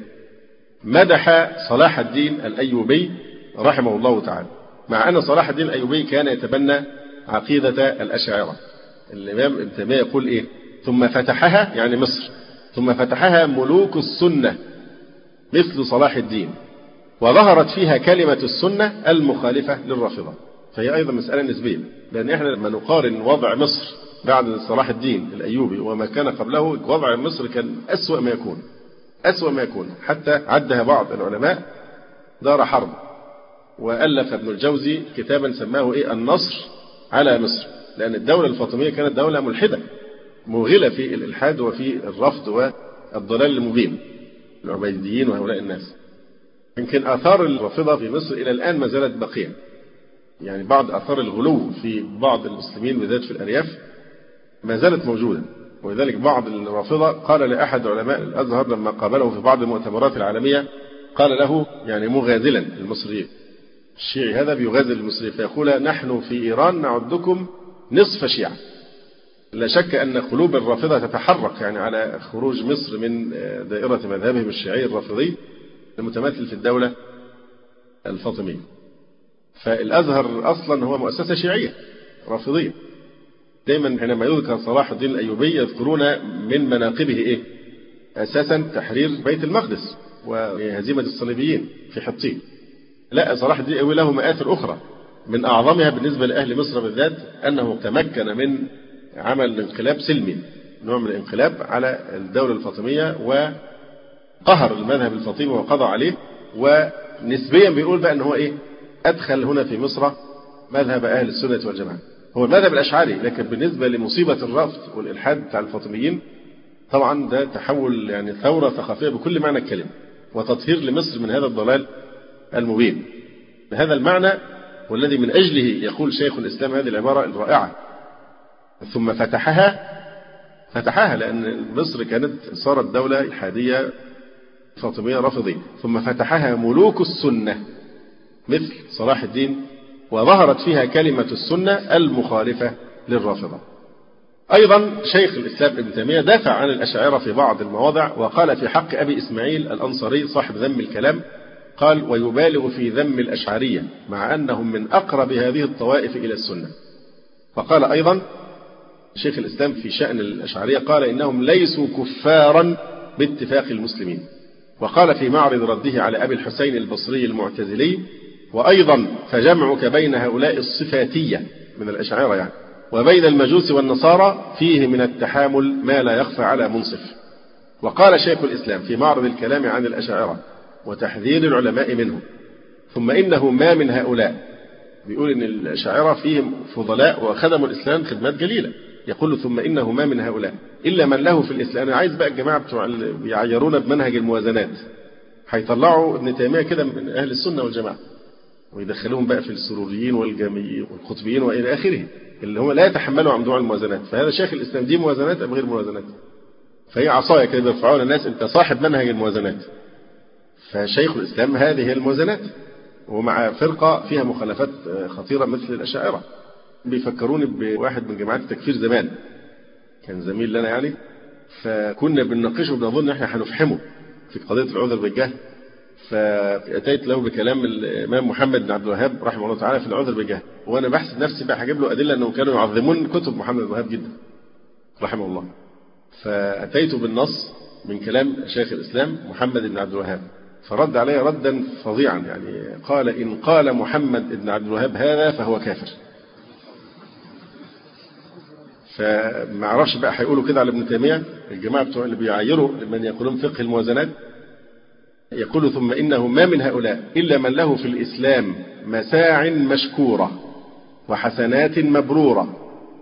مدح صلاح الدين الأيوبي رحمه الله تعالى، مع أن صلاح الدين الأيوبي كان يتبنى عقيدة الأشاعرة. الإمام ابن تيمية يقول إيه؟ ثم فتحها، يعني مصر، ثم فتحها ملوك السنة مثل صلاح الدين، وظهرت فيها كلمة السنة المخالفة للرافضة. فهي أيضا مسألة نسبية، لأن إحنا لما نقارن وضع مصر بعد صلاح الدين الأيوبي وما كان قبله، وضع مصر كان أسوأ ما يكون، أسوأ ما يكون، حتى عدها بعض العلماء دار حرب. وألف ابن الجوزي كتابا سماه إيه؟ النصر على مصر، لأن الدولة الفاطمية كانت دولة ملحدة موغلة في الإلحاد وفي الرفض والضلال المبين، العبيديين وهؤلاء الناس. يمكن آثار الرافضة في مصر إلى الآن ما زالت باقية، يعني بعض آثار الغلو في بعض المسلمين بالذات في الأرياف ما زالت موجودة. ولذلك بعض الرافضة قال لأحد علماء الأزهر لما قابله في بعض المؤتمرات العالمية، قال له يعني مغازلا المصريين، الشيعي هذا بيغازل المصريين، فيقول: نحن في إيران نعدكم نصف شيعة. لا شك أن قلوب الرافضة تتحرك يعني على خروج مصر من دائرة مذهبهم الشيعي الرافضي المتمثل في الدولة الفاطمية. فالأزهر أصلا هو مؤسسة شيعية رافضية. دائما حينما يذكر صلاح الدين الأيوبي يذكرون من مناقبه إيه؟ أساسا تحرير بيت المقدس وهزيمة الصليبيين في حطين. لا، صلاح الدين الأيوبي له مآثر أخرى، من أعظمها بالنسبة لأهل مصر بالذات أنه تمكن من عمل انقلاب سلمي، نوع من الانقلاب على الدولة الفاطمية، وقهر المذهب الفاطمي وقضى عليه. ونسبيا بيقول بقى أنه هو إيه؟ أدخل هنا في مصر مذهب أهل السنة والجماعة، هو المذهب الأشعري، لكن بالنسبة لمصيبة الرفض والإلحاد بتاع الفاطميين طبعا ده تحول، يعني ثورة ثقافية بكل معنى الكلمة، وتطهير لمصر من هذا الضلال المبين. بهذا المعنى والذي من أجله يقول شيخ الإسلام هذه العبارة الرائعة: ثم فتحها، لأن مصر كانت صارت دولة إلحادية فاطمية رافضية، ثم فتحها ملوك السنة مثل صلاح الدين، وظهرت فيها كلمة السنة المخالفة للرافضة. أيضا شيخ الإسلام ابن تيمية دافع عن الأشاعرة في بعض المواضع، وقال في حق أبي إسماعيل الأنصاري صاحب ذم الكلام، قال: ويبالغ في ذم الأشعرية مع أنهم من أقرب هذه الطوائف إلى السنة. فقال أيضا شيخ الإسلام في شأن الأشعرية، قال: إنهم ليسوا كفارا باتفاق المسلمين. وقال في معرض رده على أبي الحسين البصري المعتزلي: وأيضا فجمعك بين هؤلاء الصفاتية من الأشاعرة يعني وبين المجوس والنصارى فيه من التحامل ما لا يخفى على منصف. وقال شيخ الإسلام في معرض الكلام عن الأشاعرة وتحذير العلماء منه: ثم إنه ما من هؤلاء، بيقول إن الأشاعرة فيهم فضلاء وخدموا الإسلام خدمات جليلة، يقول: ثم إنه ما من هؤلاء إلا من له في الإسلام. أنا عايز بقى الجماعة بتوع اللي بيعيرونا بمنهج الموازنات هيطلعوا ابن تيمية كده من أهل السنة والجماعة ويدخلوهم بقى في السروريين والجاميين والقطبيين وإلى آخره، اللي هم لا يتحملوا عن موضوع الموازنات. فهذا شيخ الإسلام دي موازنات أم غير موازنات؟ فهي عصاية كده بيرفعوها للناس: أنت صاحب منهج الموازنات. فشيخ الإسلام هذه هي الموازنات، ومع فرقة فيها مخالفات خطيرة مثل الأشاعرة. بيفكروني بواحد من جماعات التكفير زمان، كان زميل لنا يعني، فكنا بنناقشه بنظن ان احنا هنفحمه في قضية العذر بالجهل. فأتيت له بكلام الإمام محمد بن عبد الوهاب رحمه الله تعالى في العذر بالجهل، وأنا بحث نفسي بقى هجيب له أدلة أنهم كانوا يعظمون كتب محمد بن الوهاب جدا رحمه الله. فأتيت بالنص من كلام شيخ الإسلام محمد بن عبد الوهاب، فرد علي ردا فظيعا، يعني قال: إن قال محمد بن عبد الوهاب هذا فهو كافر. فما اعرفش بقى هيقولوا كده على ابن تيمية الجماعة بتوع اللي بيعايروا من يقولون فقه الموازنات. يقول: ثم إنه ما من هؤلاء إلا من له في الإسلام مساع مشكورة وحسنات مبرورة،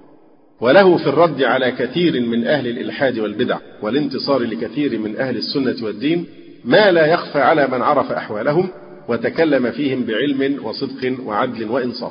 وله في الرد على كثير من أهل الإلحاد والبدع والانتصار لكثير من أهل السنة والدين ما لا يخفى على من عرف أحوالهم وتكلم فيهم بعلم وصدق وعدل وإنصاف.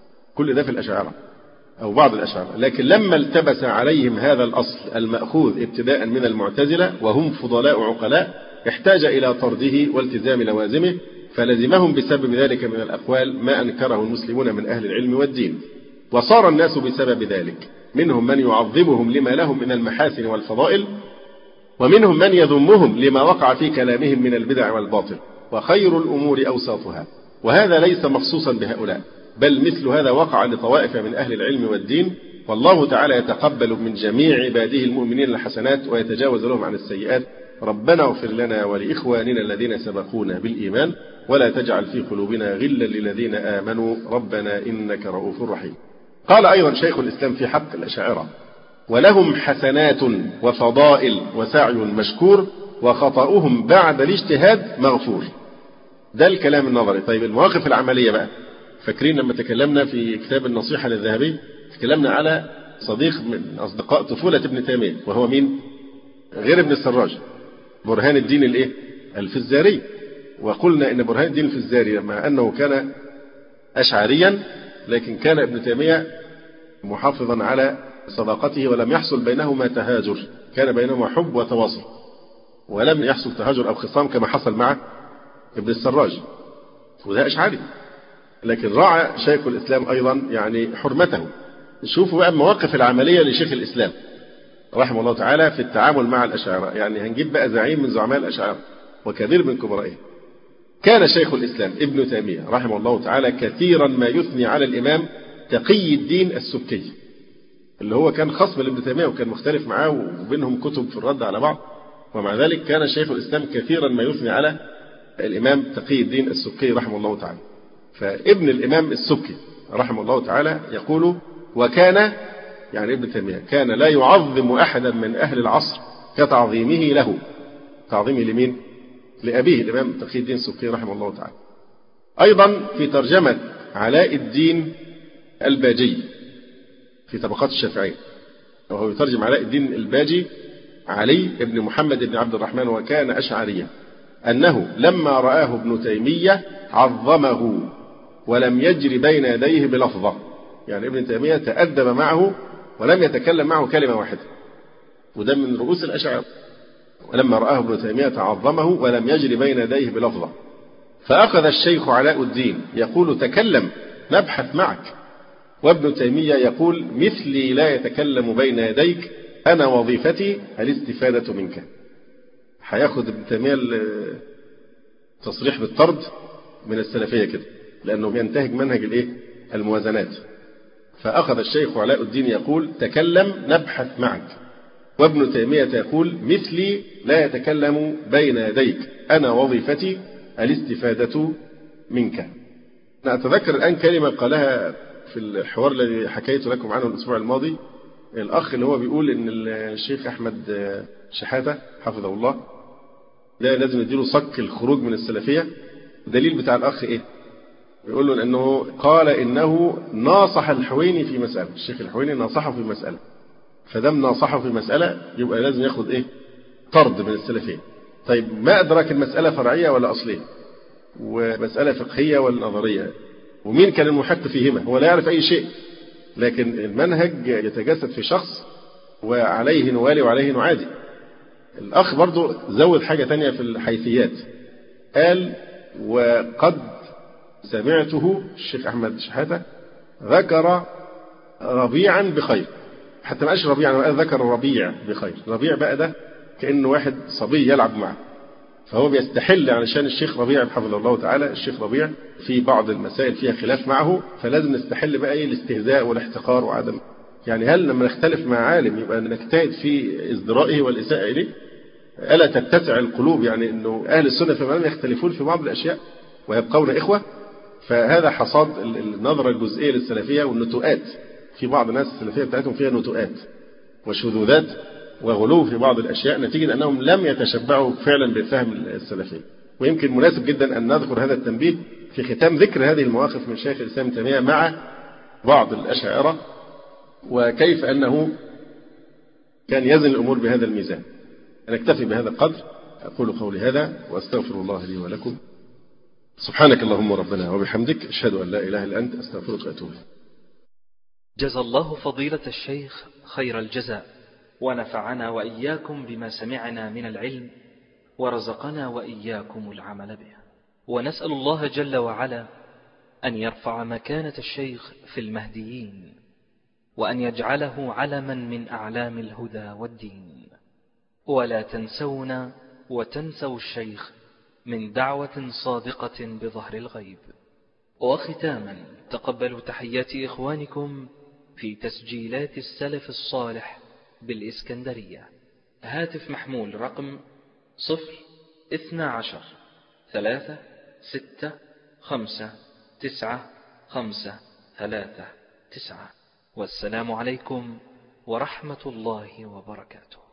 كل ده في الأشاعرة أو بعض الأشاعرة. لكن لما التبس عليهم هذا الأصل المأخوذ ابتداء من المعتزلة وهم فضلاء عقلاء، احتاج إلى طرده والتزام لوازمه، فلزمهم بسبب ذلك من الأقوال ما أنكره المسلمون من أهل العلم والدين. وصار الناس بسبب ذلك منهم من يعظمهم لما لهم من المحاسن والفضائل، ومنهم من يذمهم لما وقع في كلامهم من البدع والباطل، وخير الأمور أوساطها. وهذا ليس مخصوصا بهؤلاء، بل مثل هذا وقع لطوائف من أهل العلم والدين. والله تعالى يتقبل من جميع عباده المؤمنين الحسنات ويتجاوز لهم عن السيئات. ربنا اغفر لنا ولإخواننا الذين سبقونا بالإيمان ولا تجعل في قلوبنا غلا للذين آمنوا ربنا إنك رؤوف رحيم. قال أيضا شيخ الإسلام في حق الأشاعرة: ولهم حسنات وفضائل وسعي مشكور وخطأهم بعد الاجتهاد مغفور. ده الكلام النظري. طيب المواقف العملية بقى، فاكرين لما تكلمنا في كتاب النصيحة للذهبي تكلمنا على صديق من أصدقاء طفولة ابن تيمية، وهو مين غير ابن السراج؟ برهان الدين الفزاري. وقلنا إن برهان الدين الفزاري مع أنه كان أشعريا، لكن كان ابن تيمية محافظا على صداقته ولم يحصل بينهما تهاجر، كان بينهما حب وتواصل، ولم يحصل تهاجر أو خصام كما حصل مع ابن السراج، وده أشعري. لكن راعى شيخ الإسلام أيضا يعني حرمته. شوفوا بقى المواقف العملية لشيخ الإسلام رحمه الله تعالى في التعامل مع الأشاعرة. يعني هنجيب بقى زعيم من زعماء الأشاعرة وكبير من كبرائهم. كان شيخ الإسلام ابن تيمية رحمه الله تعالى كثيرا ما يثني على الإمام تقي الدين السبكي، اللي هو كان خصم لابن تيمية وكان مختلف معاه وبينهم كتب في الرد على بعض، ومع ذلك كان شيخ الإسلام كثيرا ما يثني على الإمام تقي الدين السبكي رحمه الله تعالى. فابن الإمام السبكي رحمه الله تعالى يقول: وكان يعني ابن تيمية كان لا يعظم أحدا من أهل العصر كتعظيمه له. تعظيمه لمين؟ لأبيه الإمام تقي الدين السبكي رحمه الله تعالى. أيضا في ترجمة علاء الدين الباجي في طبقات الشافعية، وهو يترجم علاء الدين الباجي علي بن محمد بن عبد الرحمن وكان أشعريا، أنه لما رآه ابن تيمية عظمه ولم يجري بين يديه بلفظة. يعني ابن تيمية تأدب معه ولم يتكلم معه كلمة واحدة، وده من رؤوس الأشاعرة. ولما رآه ابن تيمية عظمه ولم يجري بين يديه بلفظة. فأخذ الشيخ علاء الدين يقول: تكلم نبحث معك. وابن تيمية يقول: مثلي لا يتكلم بين يديك، أنا وظيفتي الاستفادة منك. هياخد ابن تيمية التصريح بالطرد من السلفية كده، لأنه ينتهج منهج الموازنات. فأخذ الشيخ علاء الدين يقول: تكلم نبحث معك. وابن تيمية يقول: مثلي لا يتكلم بين يديك، أنا وظيفتي الاستفادة منك. أنا أتذكر الآن كلمة قالها في الحوار الذي حكيت لكم عنه الأسبوع الماضي، الأخ اللي هو بيقول إن الشيخ أحمد شحاتة حفظه الله لا لازم نديله صك الخروج من السلفية. الدليل بتاع الأخ إيه؟ بيقول له أنه قال إنه ناصح الحويني في مسألة، الشيخ الحويني ناصحه في مسألة، فدام ناصحه في مسألة يبقى لازم ياخد طرد من السلفية. طيب ما أدراك المسألة فرعية ولا أصلية، ومسألة فقهية ولا نظرية، ومين كان المحق فيهما؟ هو لا يعرف أي شيء، لكن المنهج يتجسد في شخص وعليه نوالي وعليه نعادي. الأخ برضو زود حاجة تانية في الحيثيات، قال: وقد سمعته الشيخ أحمد شحاتة ذكر ربيعا بخير. حتى ما قالش ربيع، أنا ذكر ربيع بخير. ربيع بقى ده كأنه واحد صبي يلعب معه، فهو بيستحل علشان الشيخ ربيع حفظه الله تعالى. الشيخ ربيع في بعض المسائل فيها خلاف معه، فلازم نستحل بقى ايه الاستهزاء والاحتقار وعدم، يعني هل لما نختلف مع عالم يبقى نجتهد في ازدرائه والإساءة إليه؟ ألا تتسع القلوب يعني أنه أهل السنة في العلم يختلفون في بعض الأشياء ويبقون إخوة؟ فهذا حصاد النظرة الجزئية للسلفية والنتوءات. في بعض الناس السلفية بتاعتهم فيها نتوءات وشذوذات وغلو في بعض الأشياء نتيجة أنهم لم يتشبعوا فعلا بالفهم السلفي. ويمكن مناسب جدا أن نذكر هذا التنبيه في ختام ذكر هذه المواقف من شيخ الإسلام ابن تيمية مع بعض الأشاعرة، وكيف أنه كان يزن الأمور بهذا الميزان. أنا أكتفي بهذا القدر، أقول قولي هذا وأستغفر الله لي ولكم. سبحانك اللهم ربنا وبحمدك، أشهد أن لا إله إلا أنت، أستغفرك وأتوب إليك. جزا الله فضيلة الشيخ خير الجزاء، ونفعنا وإياكم بما سمعنا من العلم، ورزقنا وإياكم العمل به. ونسأل الله جل وعلا أن يرفع مكانة الشيخ في المهديين، وأن يجعله علما من أعلام الهدى والدين. ولا تنسونا وتنسوا الشيخ من دعوة صادقة بظهر الغيب. وختاما تقبلوا تحيات إخوانكم في تسجيلات السلف الصالح بالإسكندرية. هاتف محمول رقم 012-6-5-9-5-3-9. والسلام عليكم ورحمة الله وبركاته.